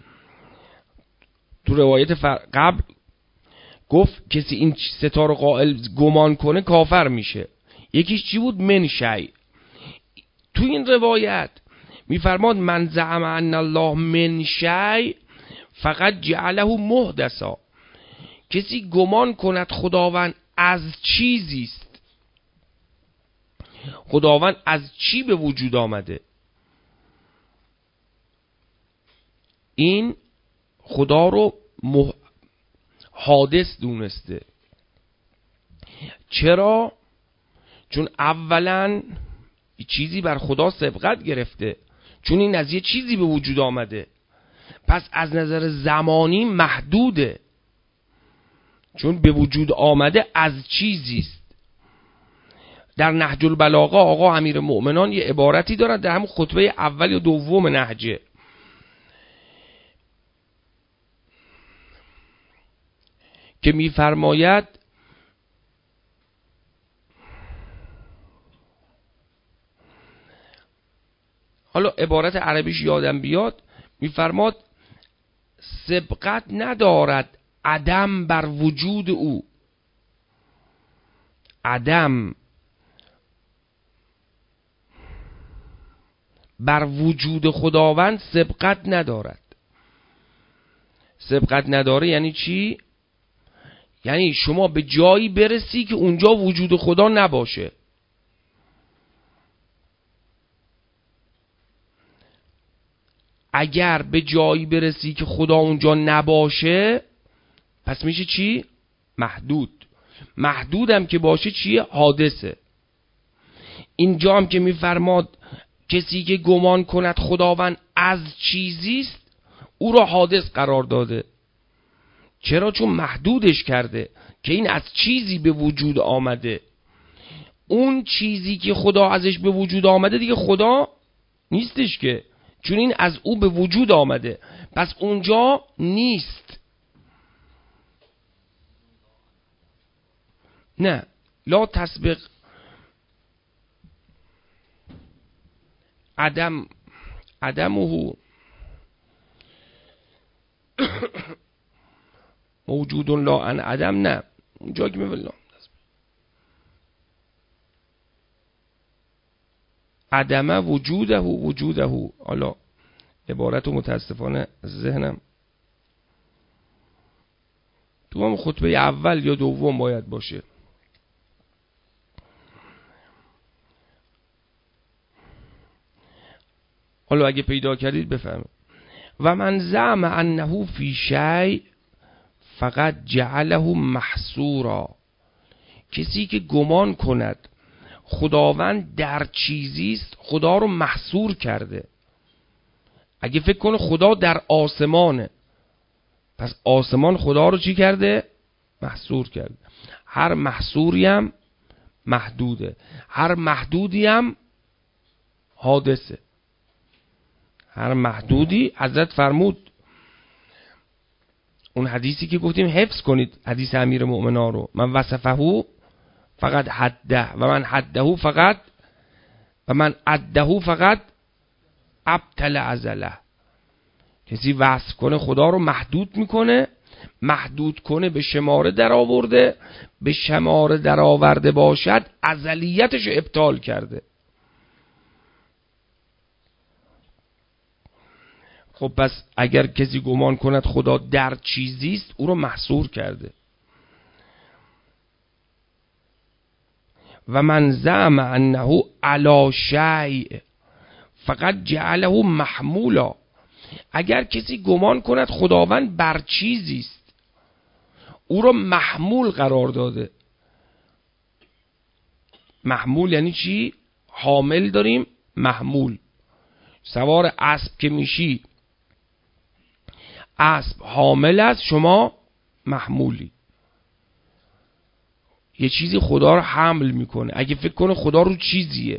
تو روایت قبل گفت کسی این ستا رو قائل گمان کنه کافر میشه. یکیش چی بود؟ من شیء. تو این روایت میفرماد من زعم ان الله من شیء فقط جعله محدثا، کسی گمان کند خداوند از چیزیست، خداوند از چی به وجود آمده، این خدا رو مح... حادث دونسته. چرا؟ چون اولا چیزی بر خدا سبقت گرفته، چون این از یه چیزی به وجود آمده، پس از نظر زمانی محدوده، چون به وجود آمده از چیزیست. در نهج البلاغه آقا امیر مؤمنان یه عبارتی دارن در همون خطبه اول یا دوم نهجه، که میفرماید حالا عبارت عربیش یادم بیاد، میفرماد سبقت ندارد عدم بر وجود او، عدم بر وجود خداوند سبقت ندارد. سبقت نداره یعنی چی؟ یعنی شما به جایی برسی که اونجا وجود خدا نباشه. اگر به جایی برسی که خدا اونجا نباشه پس میشه چی؟ محدود. محدود هم که باشه چیه؟ حادثه. اینجا هم که میفرماد کسی که گمان کند خداوند از چیزیست او را حادث قرار داده. چرا؟ چون محدودش کرده که این از چیزی به وجود آمده. اون چیزی که خدا ازش به وجود آمده دیگه خدا نیستش که، چون این از او به وجود آمده، پس اونجا نیست. نه، لا تسبق عدم عدمه موجود لا عن عدم. نه، اونجا که میگه عدم وجوده وجوده. حالا عبارت متاسفانه ذهنم تو هم خطبه اول یا دوم باید باشه. حالا اگه پیدا کردید بفهمید. و من زعم انه فی شیء فقط جعله محصورا. کسی که گمان کند خداوند در چیزیست خدا رو محصور کرده. اگه فکر کنه خدا در آسمانه پس آسمان خدا رو چی کرده؟ محصور کرده. هر محصوری هم محدوده، هر محدودی هم حادثه. هر محدودی حضرت فرمود اون حدیثی که گفتیم حفظ کنید، حدیث امیر مؤمنان رو، من وصفه فقط حده و من حده فقط و من عده فقط ابطل ازله. کسی وصف کنه خدا رو محدود میکنه، محدود کنه به شماره در آورده، به شماره در آورده باشد ازلیتش ابطال کرده. خب پس اگر کسی گمان کند خدا در چیزیست او رو محصور کرده. و من زعم انه علی شیء فقط جعله محمولا. اگر کسی گمان کند خداوند بر چیزیست او رو محمول قرار داده. محمول یعنی چی؟ حامل داریم، محمول. سوار اسب که میشی، اسب حامل است، شما محمولی. یه چیزی خدا رو حمل میکنه. اگه فکر کنه خدا رو چیزیه،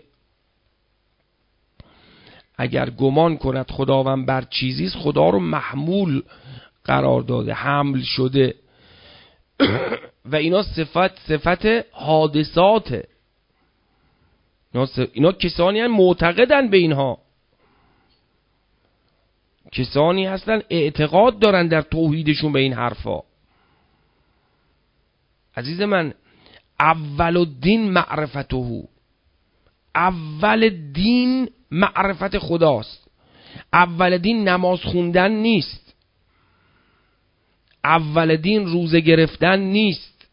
اگر گمان کند خداوند بر چیزیست خدا رو محمول قرار داده، حمل شده. و اینا صفت صفت حادثاته. اینا, صف... اینا کسانی هستن معتقدن به اینها، کسانی هستن اعتقاد دارن در توحیدشون به این حرفا. عزیز من، اول الدین معرفته، اول دین معرفت خداست. اول دین نماز خوندن نیست، اول دین روزه گرفتن نیست.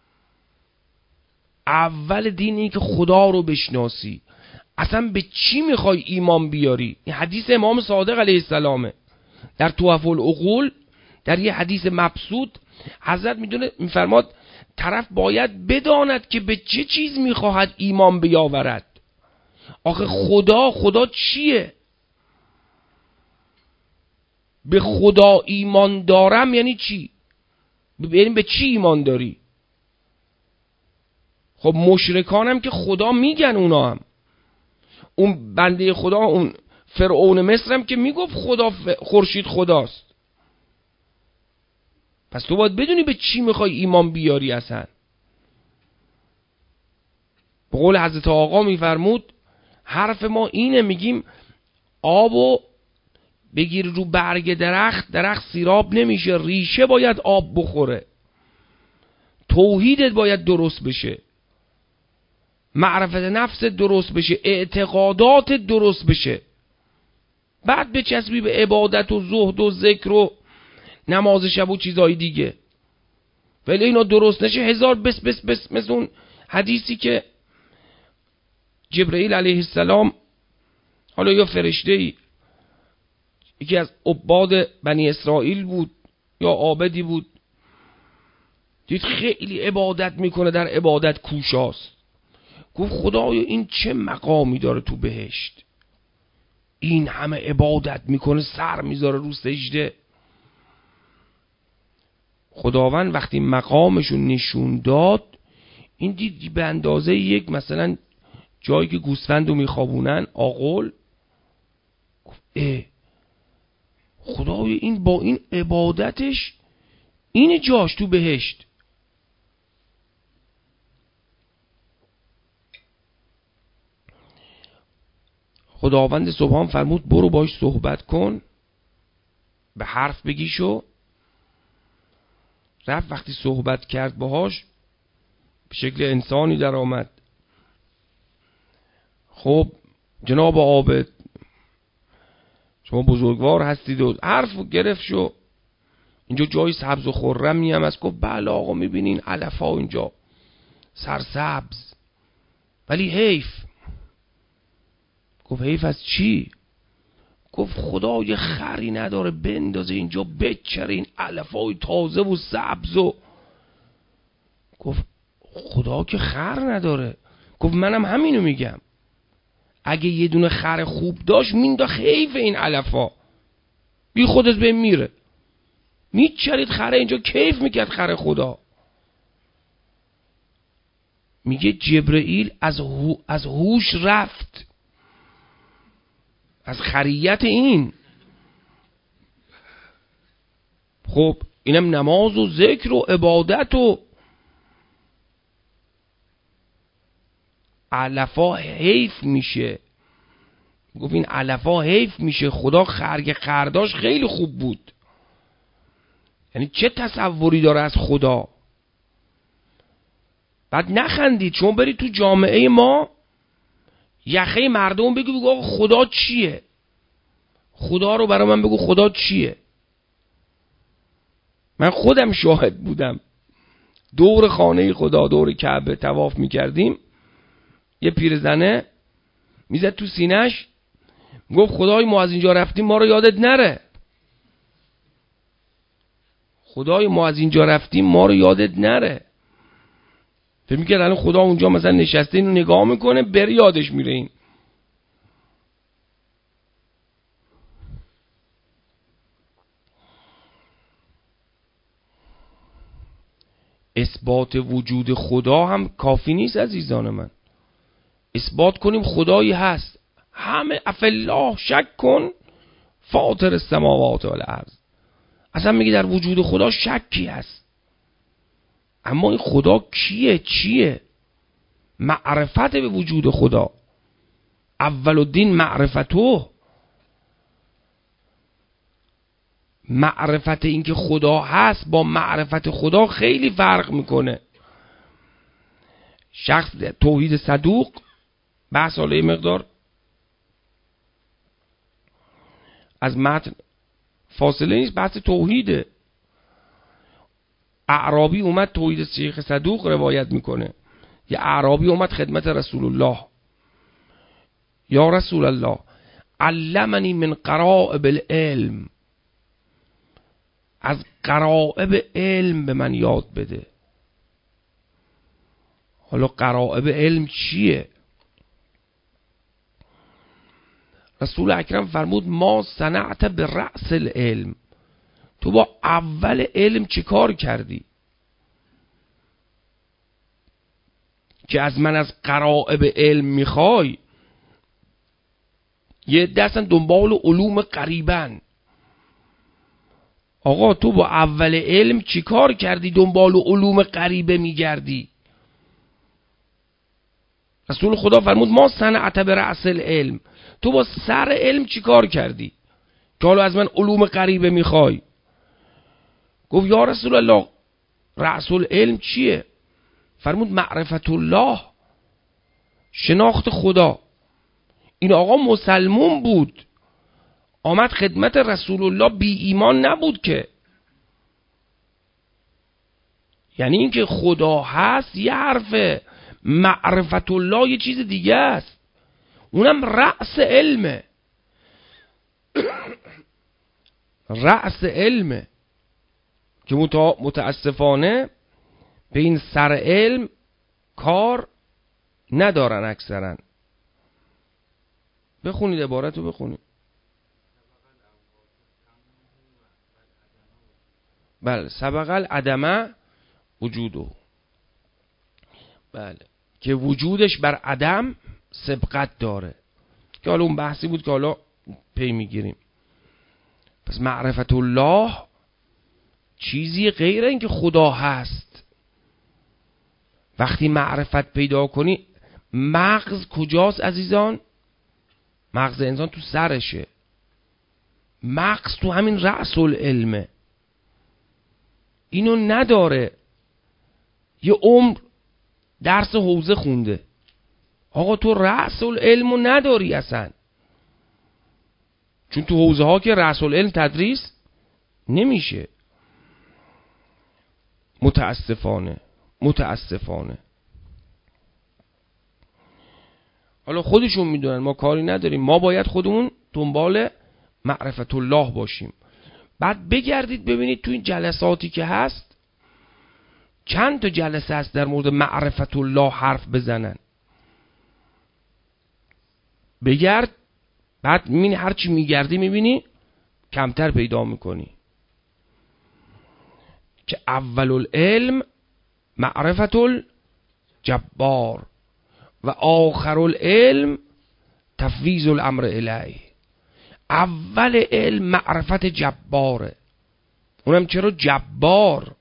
اول دین اینه که خدا رو بشناسی. اصلا به چی میخوای ایمان بیاری؟ این حدیث امام صادق علیه السلامه در تحف العقول، در یه حدیث مبسوط حضرت میدونه میفرماد طرف باید بداند که به چه چیز میخواهد ایمان بیاورد. آخه خدا خدا چیه؟ به خدا ایمان دارم یعنی چی؟ یعنی به چی ایمان داری؟ خب مشرکانم که خدا میگن، اونا هم اون بنده خدا، اون فرعون مصرم که میگفت خدا خورشید خداست. پس تو باید بدونی به چی میخوای ایمان بیاری. اصلا به قول حضرت آقا میفرمود حرف ما اینه، میگیم آبو بگیر رو برگ درخت، درخت سیراب نمیشه، ریشه باید آب بخوره. توحیدت باید درست بشه، معرفت نفست درست بشه، اعتقادات درست بشه. بعد بچسبی به عبادت و زهد و ذکر و نماز شب و چیزای دیگه. ولی اینا درست نشه هزار بس بس بس مثل اون حدیثی که جبرئیل علیه السلام، حالا یا فرشته ای، یکی از عباد بنی اسرائیل بود یا عابدی بود، دید خیلی عبادت میکنه، در عبادت کوشاست. گفت خدایا این چه مقامی داره تو بهشت، این همه عبادت میکنه، سر میذاره رو سجده. خداوند وقتی مقامشو نشون داد، این دید به اندازه یک مثلا جایی که گوسفندو میخوابونن آغل، گفت اه خدایا این با این عبادتش این جاش تو بهشت. خداوند سبحان فرمود برو باش صحبت کن، به حرف بگیشو. رفت، وقتی صحبت کرد باهاش به شکل انسانی در آمد. خب جناب عابد شما بزرگوار هستید و حرف گرفت شو، اینجا جای سبز و خرمی هم هست. گفت بله آقا میبینین علفا اینجا سرسبز، ولی حیف. گفت حیف از چی؟ گفت خدا یه خری نداره بندازه اینجا بچره این علفای تازه و سبز و. گفت خدا که خر نداره. گفت منم همینو میگم، اگه یه دونه خر خوب داشت مینداخت حیف این علفا، بی خودت به میره، میچرید خره اینجا کیف میکرد خر خدا. میگه جبرئیل از هو از هوش رفت، از خریت این. خب اینم نماز و ذکر و عبادت و علفا حیف میشه. گفت این علفا حیف میشه، خدا خرگ خرداش خیلی خوب بود. یعنی چه تصوری داره از خدا. بعد نخندید، شما برید تو جامعه ما یخه مردم بگو بگو آقا خدا چیه، خدا رو برای من بگو خدا چیه. من خودم شاهد بودم، دور خانه خدا دور کعبه طواف میکردیم، یه پیرزنه میزد تو سینه‌اش گفت خدای ما از اینجا رفتیم ما رو یادت نره، خدای ما از اینجا رفتیم ما رو یادت نره. فکر می‌کرد الان خدا اونجا مثلا نشسته اینو نگاه میکنه بری یادش میره. این اثبات وجود خدا هم کافی نیست عزیزان من. اثبات کنیم خدایی هست، همه افالله شک کن فاطر السماوات والارض، اصلا میگه در وجود خدا شکی هست. اما این خدا کیه چیه؟ معرفت به وجود خدا، اول الدین معرفتو، معرفت این که خدا هست با معرفت خدا خیلی فرق میکنه. شخص توحید صدوق بحث حالا یه مقدار از متن فاصله نیست، بحث توحیده. اعرابی اومد توحید شیخ صدوق روایت میکنه. یه اعرابی اومد خدمت رسول الله، یا رسول الله علمنی من غرائب العلم، از غرائب علم به من یاد بده. حالا غرائب علم چیه؟ رسول اکرم فرمود ما صنعت به رأس العلم، تو با اول علم چی کار کردی که از من از غرائب علم میخوای؟ یه دستن دنبال علوم غریبن. آقا تو با اول علم چی کار کردی دنبال علوم غریبه میگردی؟ رسول خدا فرمود ما صنعت به رأس العلم، تو با سر علم چی کار کردی که حالا از من علوم غریبه میخوای؟ گفت یا رسول الله رأس العلم چیه؟ فرمود معرفت الله، شناخت خدا. این آقا مسلمون بود، آمد خدمت رسول الله بی ایمان نبود که. یعنی اینکه خدا هست یه حرفه، معرفت الله یه چیز دیگه است، اونم رأس علمه. رأس علمه که متاسفانه به این سر علم کار ندارن اکثرا. بخونید عبارت رو بخونید. بله، سبق العدم وجوده. بله، که وجودش بر عدم سبقت داره، که حالا اون بحثی بود که حالا پی میگیریم. پس معرفت الله چیزی غیر این که خدا هست. وقتی معرفت پیدا کنی، مغز کجاست عزیزان؟ مغز انسان تو سرشه، مغز تو همین رأس العلمه. اینو نداره. یه عمر درس حوزه خونده، آقا تو رأس العلمو نداری اصلا، چون تو حوزه ها که رأس العلم تدریس نمیشه. متاسفانه متاسفانه حالا خودشون میدونن، ما کاری نداریم. ما باید خودمون دنبال معرفت الله باشیم. بعد بگردید ببینید تو این جلساتی که هست چند تا جلسه هست در مورد معرفت الله حرف بزنن. بگرد، بعد میبینی هرچی میگردی میبینی کمتر پیدا میکنی که اول العلم معرفت الجبار و آخر العلم تفویض الامر الیه. اول علم معرفت جباره. اونم چرا جبار؟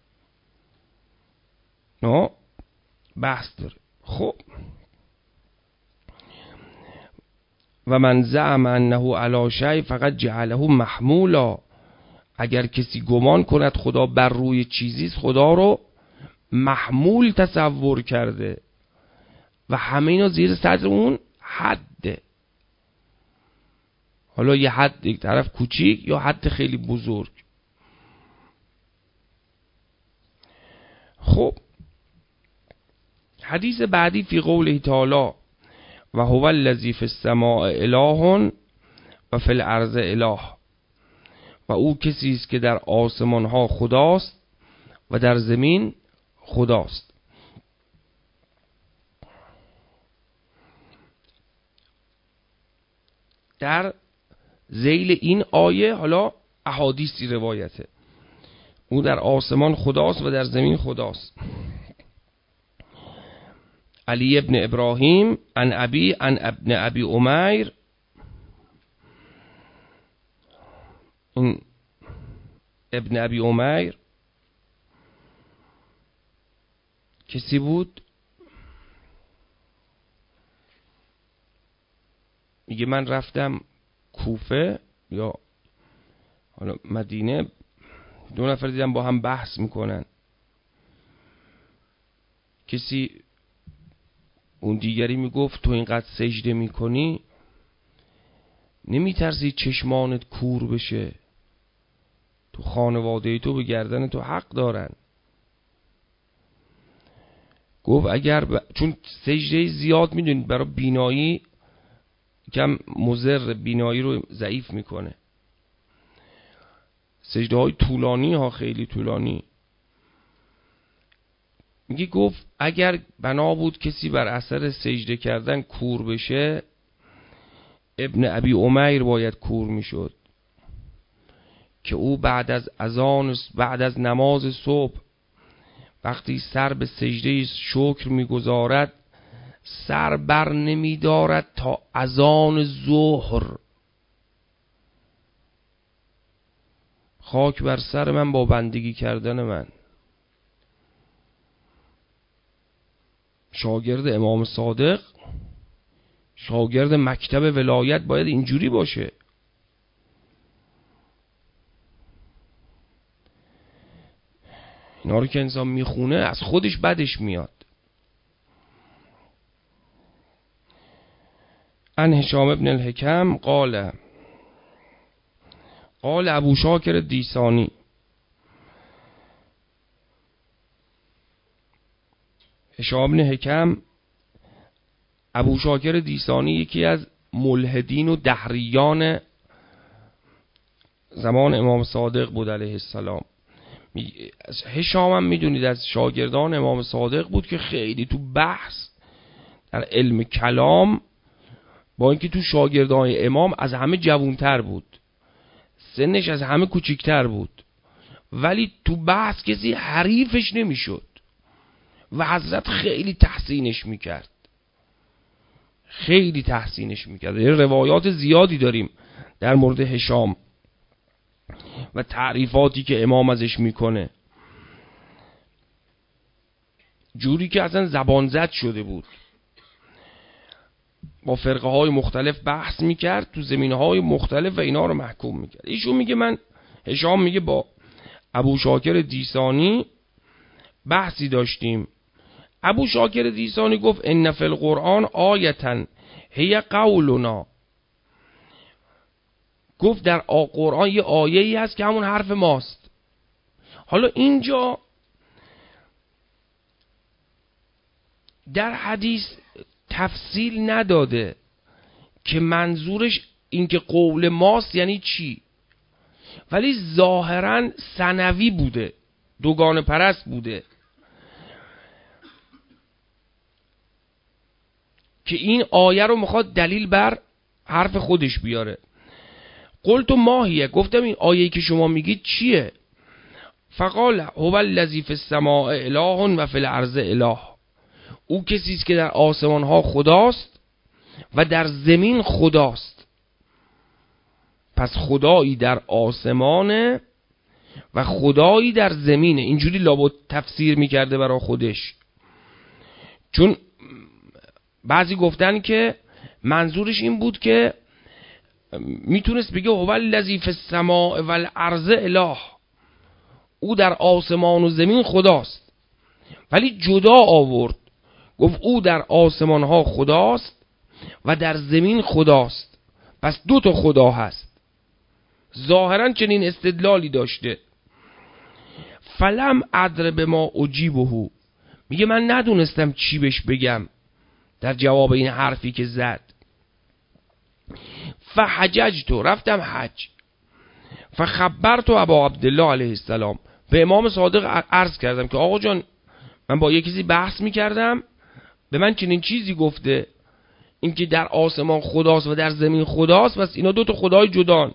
نه بحث داره. خب و من زعم انه علی شیء فقط جعله محمولا. اگر کسی گمان کند خدا بر روی چیزی، خدا رو محمول تصور کرده و همه اینا زیر سطر اون حده. حالا یه حد یک طرف کوچیک یا حد خیلی بزرگ. خب حدیث بعدی فی قوله تعالی و هو الذی فی السماء اله و فی الارض اله. و او کسی است که در آسمان ها خداست و در زمین خداست. در ذیل این آیه حالا احادیثی روایته. او در آسمان خداست و در زمین خداست. علی ابن ابراهیم عن ابی عن ابن ابی امیر. این ابن ابی امیر کسی بود؟ میگه من رفتم کوفه یا حالا مدینه، دو نفر دیدم با هم بحث میکنن. کسی اون دیگری میگفت تو اینقدر سجده میکنی نمیترسی چشمانت کور بشه؟ تو خانواده تو به گردن تو حق دارن. گفت اگر ب... چون سجده زیاد میدونید برای بینایی کم مضر، بینایی رو ضعیف میکنه. سجده های طولانی ها، خیلی طولانی. میگه گفت اگر بنا بود کسی بر اثر سجده کردن کور بشه، ابن ابی امیر باید کور میشد که او بعد از اذان، بعد از نماز صبح وقتی سر به سجده شکر میگذارد سر بر نمیدارد تا اذان ظهر. خاک بر سر من با بندگی کردن من. شاگرد امام صادق، شاگرد مکتب ولایت باید اینجوری باشه. اینا رو که انسان میخونه از خودش بدش میاد. عن هشام ابن الحکم قال قال ابو شاکر دیسانی، هشام بن حکم ابو شاکر دیسانی یکی از ملحدین و دهریان زمان امام صادق بود علیه السلام. هشام هم میدونید از شاگردان امام صادق بود که خیلی تو بحث در علم کلام، با اینکه تو شاگردان امام از همه جوانتر بود، سنش از همه کوچیکتر بود، ولی تو بحث کسی حریفش نمیشد و حضرت خیلی تحسینش میکرد، خیلی تحسینش میکرد. روایات زیادی داریم در مورد هشام و تعریفاتی که امام ازش میکنه، جوری که اصلا زبان زد شده بود، با فرقه های مختلف بحث میکرد تو زمینه های مختلف و اینا رو محکوم میکرد. ایشون میگه من، هشام میگه با ابو شاکر دیسانی بحثی داشتیم. ابو شاکر دیسانی گفت ان فی القرآن آیتن هی قولنا، گفت در قرآن یه آیه ای هست که همون حرف ماست. حالا اینجا در حدیث تفصیل نداده که منظورش این که قول ماست یعنی چی، ولی ظاهرا ثنوی بوده، دوگانه پرست بوده که این آیه رو میخواد دلیل بر حرف خودش بیاره. قلت ماهیه، گفتم این آیه‌ای که شما میگید چیه؟ فقال هو الذی فی السماء اله و فی الارض اله، او کسی است که در آسمان ها خداست و در زمین خداست. پس خدایی در آسمانه و خدایی در زمینه. اینجوری لابد تفسیر میکرده برای خودش، چون بعضی گفتن که منظورش این بود که میتونست بگه هو الذی فی السماء و الارض اله، او در آسمان و زمین خداست، ولی جدا آورد، گفت او در آسمان ها خداست و در زمین خداست، پس دو تا خدا هست. ظاهرا چنین استدلالی داشته. فلم ادر به ما اجیبه، میگه من ندونستم چی بهش بگم در جواب این حرفی که زد. فحججت، رفتم حج. فخبرت ابا عبدالله علیه السلام، به امام صادق عرض کردم که آقا جان من با یکی بحث میکردم، به من چنین چیزی گفته، اینکه در آسمان خداست و در زمین خداست، پس اینا دو تا خدای جدان.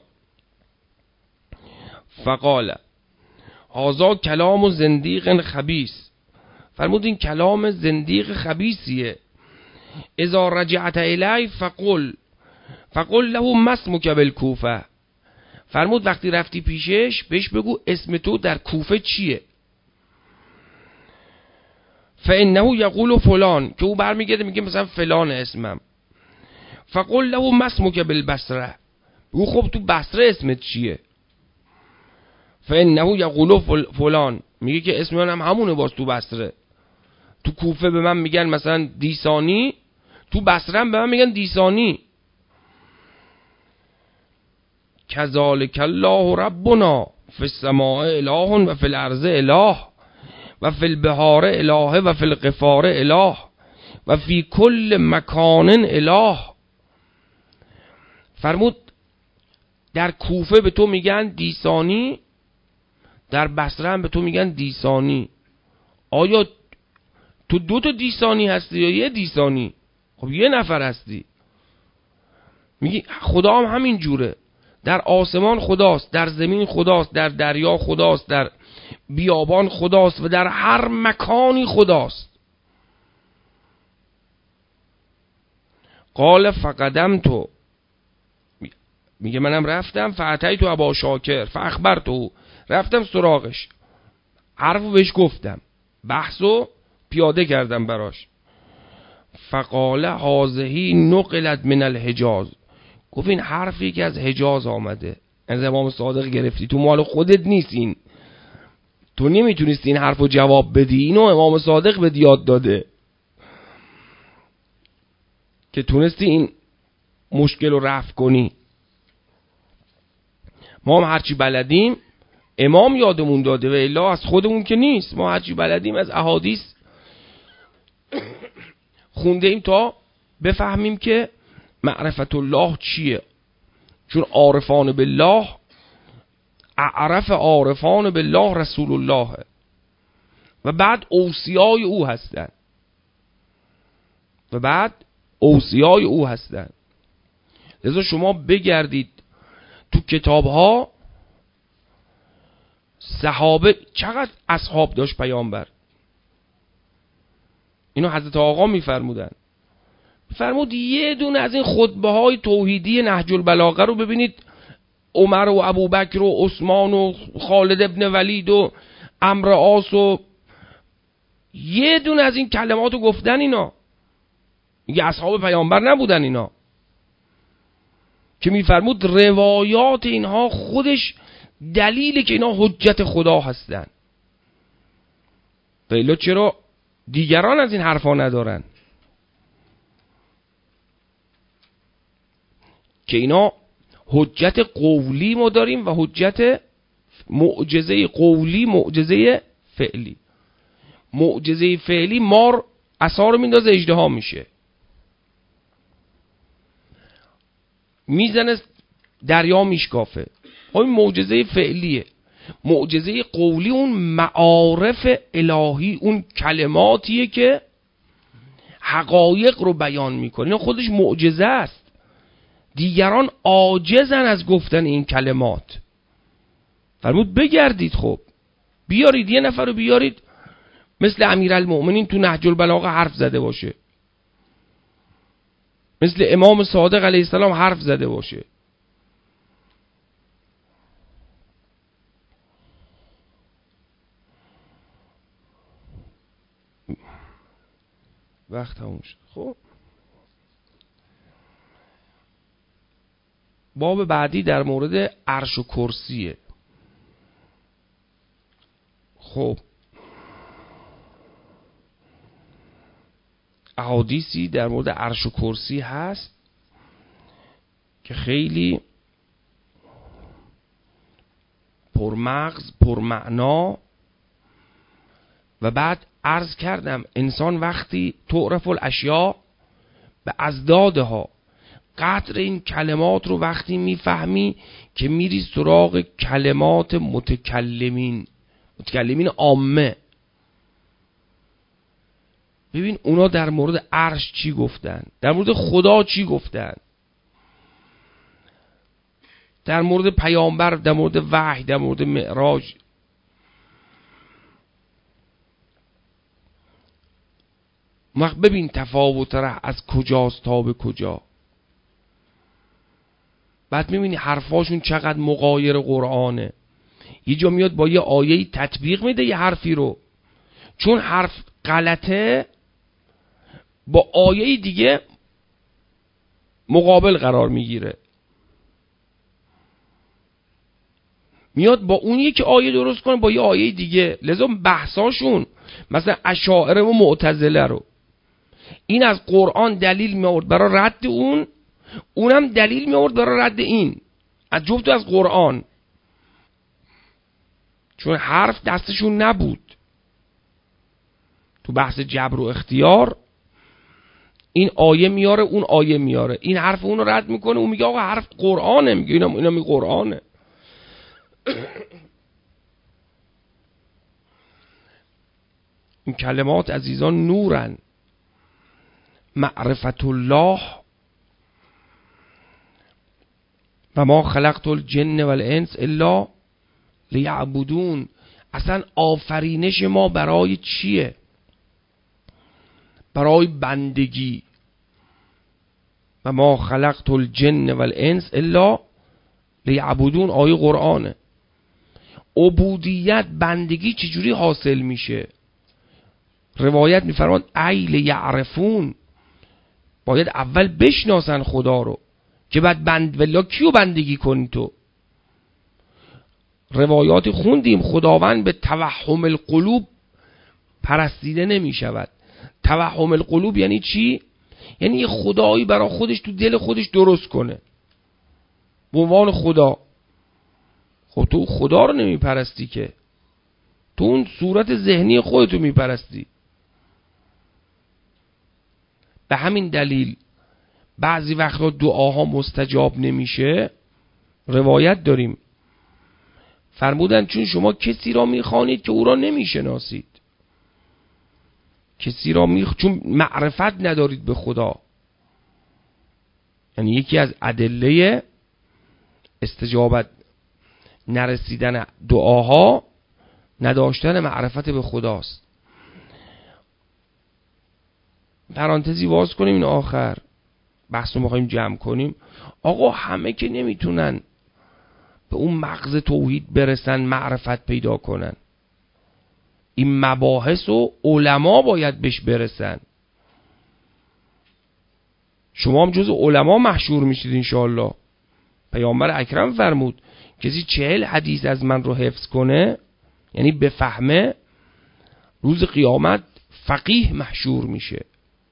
فقال هذا کلام زندیق خبیث، فرمود این کلام زندیق خبیثیه. اذا رجعت الی فقل فقل له ما اسمک بالکوفه، فرمود وقتی رفتی پیشش بهش بگو اسم تو در کوفه چیه. فانه یقول فلان، که او برمیگرده میگه مثلا فلان اسمم. فقل له ما اسمک بالبصره، بگو خب تو بصره اسمت چیه. فانه یقول فلان، میگه که اسم من هم همونه باز تو بصره. تو کوفه به من میگن مثلا دیسانی، تو بصره هم به من میگن دیسانی. کذالک الله ربنا فی السماء اله و فی الارض اله و فی البحار اله و فی القفار اله و فی کل مکان اله. فرمود در کوفه به تو میگن دیسانی، در بصره هم به تو میگن دیسانی. آیا تو دو تا دیسانی هستی یا یه دیسانی؟ خب یه نفر هستی. میگی خدا هم همین جوره، در آسمان خداست، در زمین خداست، در دریا خداست، در بیابان خداست و در هر مکانی خداست. قال فقدمت، میگه منم رفتم، فاتیت ابا شاکر فاخبرته، رفتم سراغش، حرفو بهش گفتم، بحثو پیاده کردم براش. فقال هذه نقلت من الحجاز، گفت این حرفی که از حجاز آمده، از امام صادق گرفتی، تو مال خودت نیست، این تو نمیتونستی این حرفو جواب بدی، اینو امام صادق به یاد داده که تونستی این مشکل رو رفع کنی. ما هم هرچی بلدیم امام یادمون داده و الا از خودمون که نیست. ما هرچی بلدیم از احادیث خونده ایم تا بفهمیم که معرفت الله چیه. چون عارفان بالله، اعرف عارفان بالله رسول الله و بعد اوصیای او هستن و بعد اوصیای او هستن. لذا شما بگردید تو کتاب ها صحابه چقدر اصحاب داشت پیامبر. اینو حضرت آقا میفرمودن. فرمود یه دونه از این خطبه های توحیدی نهج البلاغه رو ببینید، عمر و ابوبکر و عثمان و خالد ابن ولید و عمرو عاص و یه دونه از این کلمات رو گفتن. اینا میگه اصحاب پیامبر نبودن اینا، که میفرمود روایات اینها خودش دلیله که اینا حجت خدا هستن. ولی چرا دیگران از این حرفا ندارن که اینا حجت قولی ما داریم و حجت معجزه قولی، معجزه فعلی. معجزه فعلی مار عصا رو میندازه اژدها میشه، میزنه دریا میشکافه. این معجزه فعلیه. معجزه قولی اون معارف الهی، اون کلماتیه که حقایق رو بیان میکنه. این خودش معجزه است. دیگران عاجزن از گفتن این کلمات. فرمود بگردید، خب بیارید یه نفر رو بیارید مثل امیرالمؤمنین تو نهج البلاغه حرف زده باشه، مثل امام صادق علیه السلام حرف زده باشه. وقت تموم شد. خب باب بعدی در مورد عرش و کرسیه. خب احادیثی در مورد عرش و کرسی هست که خیلی پرمغز، پرمعنا. و بعد عرض کردم انسان وقتی تعرف الاشیاء به ازدادها، قدر این کلمات رو وقتی میفهمی که میری سراغ کلمات متکلمین، متکلمین عامه. ببین اونا در مورد عرش چی گفتن، در مورد خدا چی گفتن، در مورد پیامبر، در مورد وحی، در مورد معراج. وقت ببین تفاوت ره از کجاست تا به کجا. بعد میبینی حرفاشون چقدر مغایر قرآنه. یه جا میاد با یه آیه‌ای تطبیق میده یه حرفی رو، چون حرف غلطه با آیه دیگه مقابل قرار میگیره. میاد با اون یکی آیه درست کنه با یه آیه دیگه. لذا بحثاشون مثلا اشاعره و معتزله رو، این از قرآن دلیل میآورد برای رد اون، اونم دلیل میآورد برای رد این، از جفت از قرآن. چون حرف دستشون نبود. تو بحث جبر و اختیار این آیه میاره اون آیه میاره، این حرف اون رو رد میکنه، اون میگه آقا حرف قرآنه، میگه اینا اینا می قرآنه. این کلمات عزیزان نورن. معرفت الله و ما خلقت الجن والانس الا لیعبدون. اصلا آفرینش ما برای چیه؟ برای بندگی. و ما خلقت الجن والانس الا لیعبدون آیه قرآنه. عبودیت، بندگی چجوری حاصل میشه؟ روایت میفرماد ایل یعرفون، باید اول بشناسن خدا رو که بعد بند ولی کیو بندگی کنی تو. روایات خوندیم خداوند به توهم القلوب پرستیده نمی شود. توهم القلوب یعنی چی؟ یعنی یه خدایی برای خودش تو دل خودش درست کنه به عنوان خدا. خب تو خدا رو نمیپرستی که، تو اون صورت ذهنی خودتو میپرستی. به همین دلیل بعضی وقتا دعاها مستجاب نمیشه. روایت داریم فرمودن چون شما کسی را میخوانید که او را نمیشناسید، کسی را میخ... چون معرفت ندارید به خدا. یعنی یکی از ادله استجابت نرسیدن دعاها نداشتن معرفت به خداست. پرانتزی باز کنیم این آخر بحث رو میخوایم جمع کنیم. آقا همه که نمیتونن به اون مغز توحید برسن، معرفت پیدا کنن. این مباحث و علما باید بهش برسن. شما هم جز علما محشور میشید انشاءالله. پیامبر اکرم فرمود کسی چهل حدیث از من رو حفظ کنه، یعنی بفهمه، روز قیامت فقیه محشور میشه.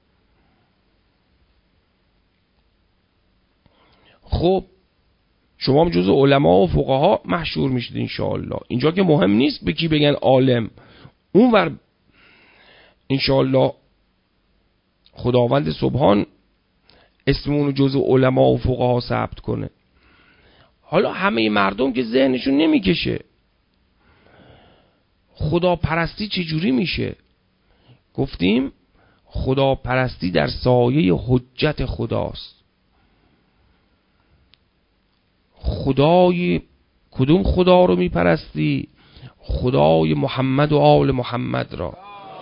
خب شما هم جز علما و فقها محشور میشید انشاءالله. اینجا که مهم نیست به کی بگن عالم، اونور انشاءالله خداوند سبحان اسمونو جز علما و فقها ثبت کنه. حالا همه مردم که ذهنشون نمیکشه خدا پرستی چجوری میشه؟ گفتیم خدا پرستی در سایه حجت خداست. خدای کدوم خدا رو میپرستی؟ خدای محمد و آل محمد را.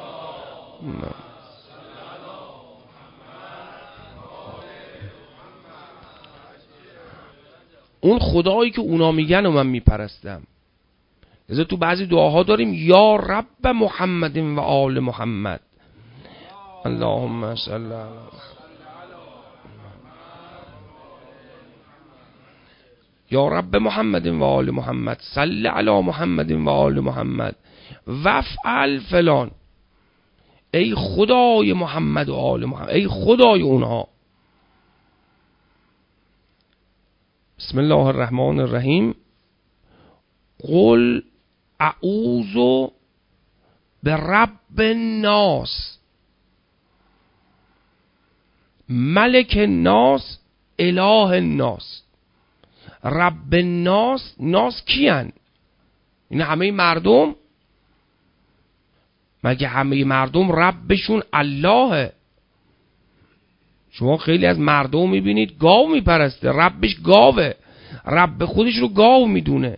اون خدایی که اونا میگن و من میپرستم. لذا تو بعضی دعاها داریم یا رب محمد و آل محمد، اللهم صل علی یا رب محمد و آل محمد، صل علی محمد و آل محمد وفعل فلان. ای خدای محمد و آل محمد، ای خدای اونها. بسم الله الرحمن الرحیم. قل اعوذ برب الناس ملک الناس اله الناس. رب الناس، ناس کیان؟ این همه مردم. مگه همه مردم ربشون اللهه؟ شما خیلی از مردم میبینید گاو میپرسته، ربش گاوه، رب خودش رو گاو میدونه.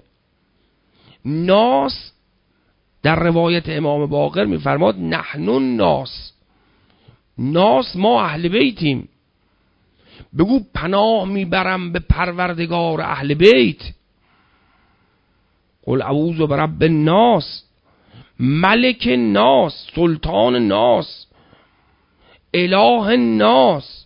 ناس در روایت امام باقر میفرماد نحن الناس، ناس ما اهل بیتیم. بگو پناه میبرم به پروردگار اهل بیت. قل اعوذ برب الناس ملک الناس، سلطان الناس، اله الناس.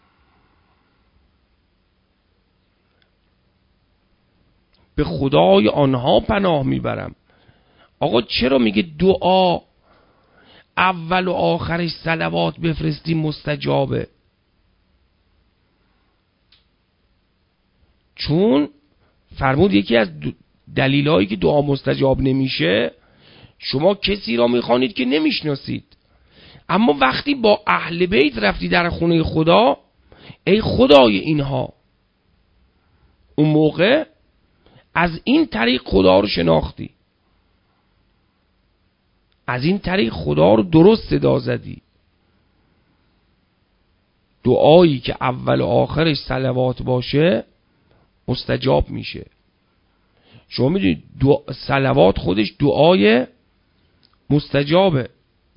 به خدای آنها پناه میبرم. آقا چرا میگه دعا اول و آخرش صلوات بفرستی مستجابه؟ چون فرمود یکی از دلیلایی که دعا مستجاب نمیشه شما کسی را میخوانید که نمیشناسید. اما وقتی با اهل بیت رفتی در خونه خدا، ای خدای اینها، اون موقع از این طریق خدا رو شناختی، از این طریق خدا رو درست صدا زدی. دعایی که اول و آخرش صلوات باشه مستجاب میشه. شما میدونید صلوات خودش دعای مستجابه.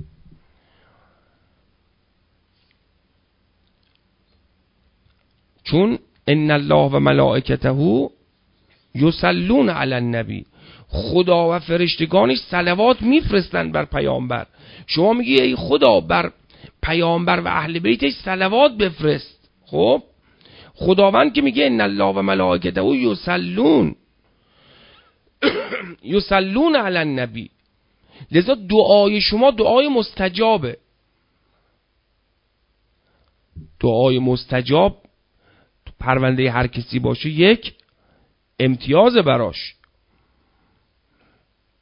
چون ان الله و ملائکته یصلون علی النبی، خدا و فرشتگانش صلوات میفرستن بر پیامبر. شما میگی ای خدا بر پیامبر و اهل بیتش صلوات بفرست. خب خداوند که میگه ان الله و ملائکته یصلون یصلون علی النبی، لذا دعای شما دعای مستجابه. دعای مستجاب تو پرونده هر کسی باشه یک امتیاز براش.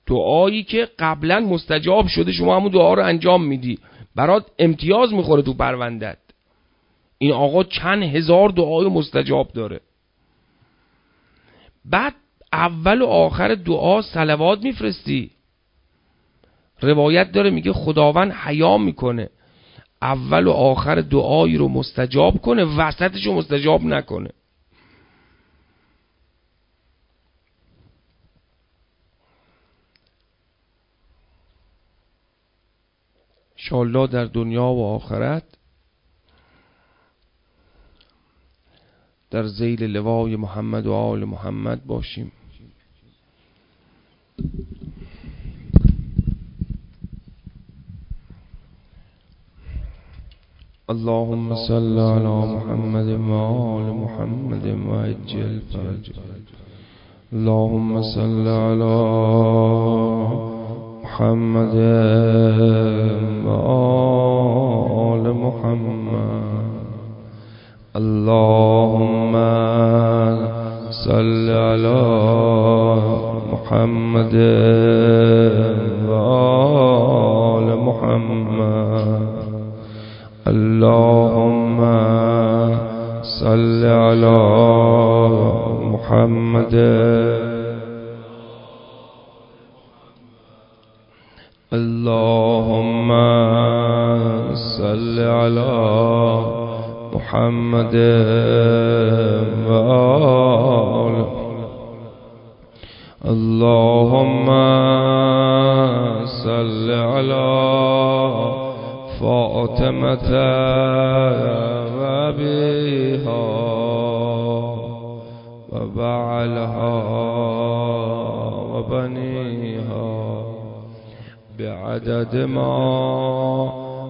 دعایی که قبلا مستجاب شده شما همون دعا رو انجام میدی، برات امتیاز میخوره تو پروندت. این آقا چند هزار دعای مستجاب داره. بعد اول و آخر دعا صلوات میفرستی. روایت داره میگه خداوند حیا میکنه اول و آخر دعایی رو مستجاب کنه، وسطش رو مستجاب نکنه. انشاءالله در دنیا و آخرت در ذیل لوای محمد و آل محمد باشیم. اللهم صل على محمد و آل محمد و عجل فرجه. اللهم صل على محمد و آل محمد. اللهم صل على محمد و آل محمد. اللهم صل على محمد. اللهم صل على محمد و آل. اللهم صل على فاطمة و ابيها و بعلها و بنيها بعدد ما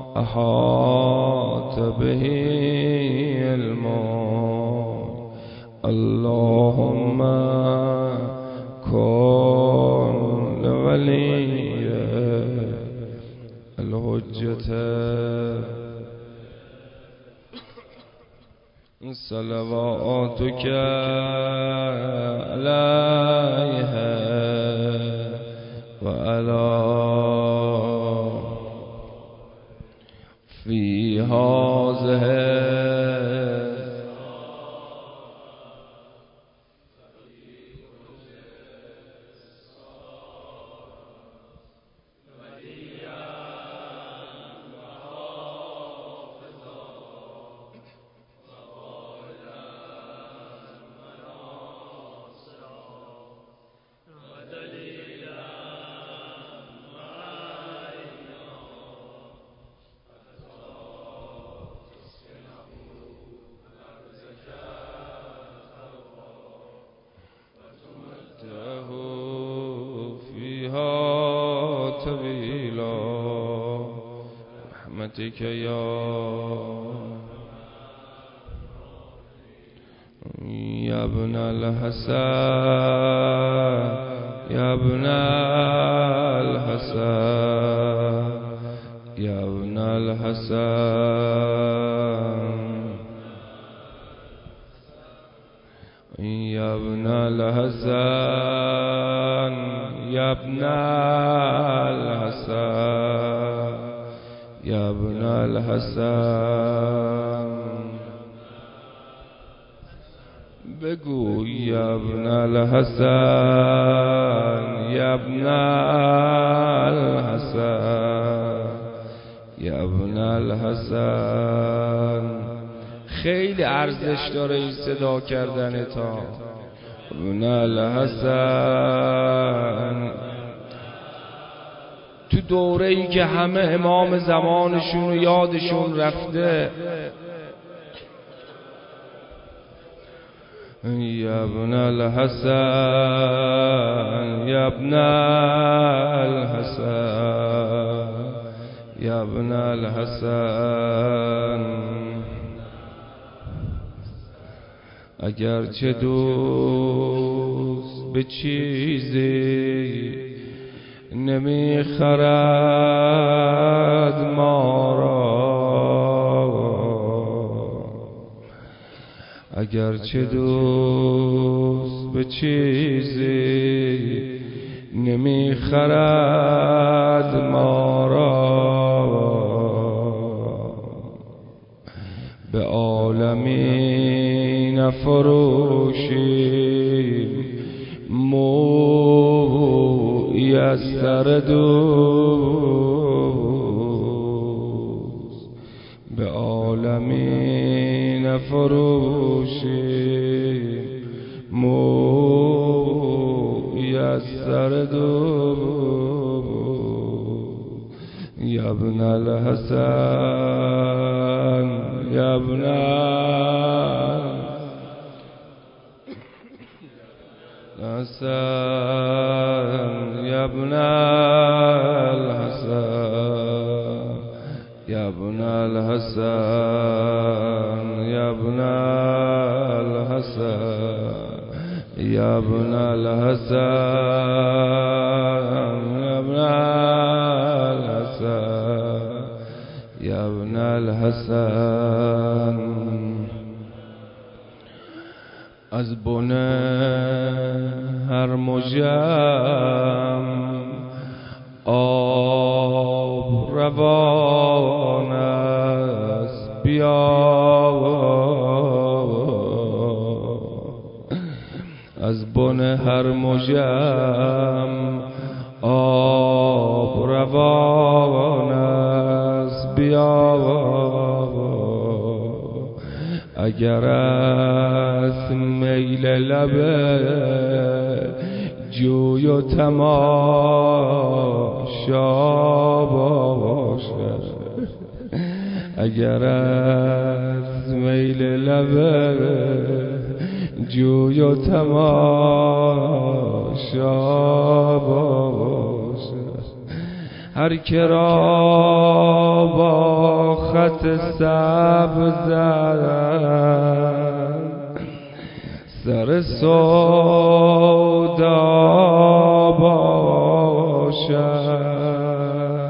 احاط به علمه. اللهم كن لولي الحجة صلواتك عليها وعلى في هذه رحمتك يا ابن الحسن يا ابن الحسن يا ابن الحسن يا ابن الحسن يا ابن الحسن يا ابن الحسن. بگو یا ابن الحسن یا ابن الحسن یا ابن الحسن. خیلی ارزش داره این صدا کردن تا ابن الحسن. تو دوره ای که همه امام زمانشون و یادشون رفته، یا ابن الحسن یا ابن الحسن یا ابن الحسن. اگرچه دوست به چیزی نمیخرد ما را، اگرچه دوست به چیزی نمیخرد خرد ما را به عالمی نفروشیم مویی از سر دوست به عالمی نفروشیم مویی از سر دوست یا ابن الحسن یا ابن الحسن یا ابن الحسن یا ابن الحسن یا ابن الحسن یا ابن الحسن یا ابن الحسن یا ابن الحسن از بن هر مژم آب روان است بیا از بن هر مژم آب روان است بیا اگر از میل لب جوی و تماشا باشد اگر از میل لب جوی و تماشا باشد هر که را با خط سبز سر سودا باشد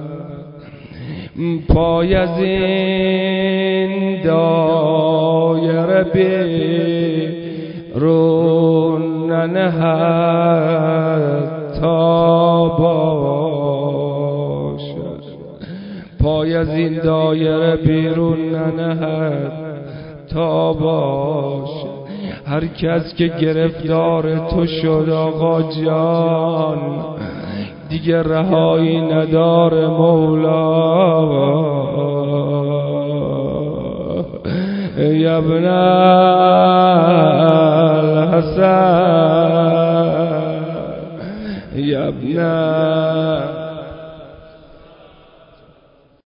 پای از این دایره بیرون ننهد تا باشد پای از این دایره بیرون ننهد تا باشد هر کس که گرفتار تو شد آقا جان دیگه رهایی نداره مولا یا ابن الحسن یا ابن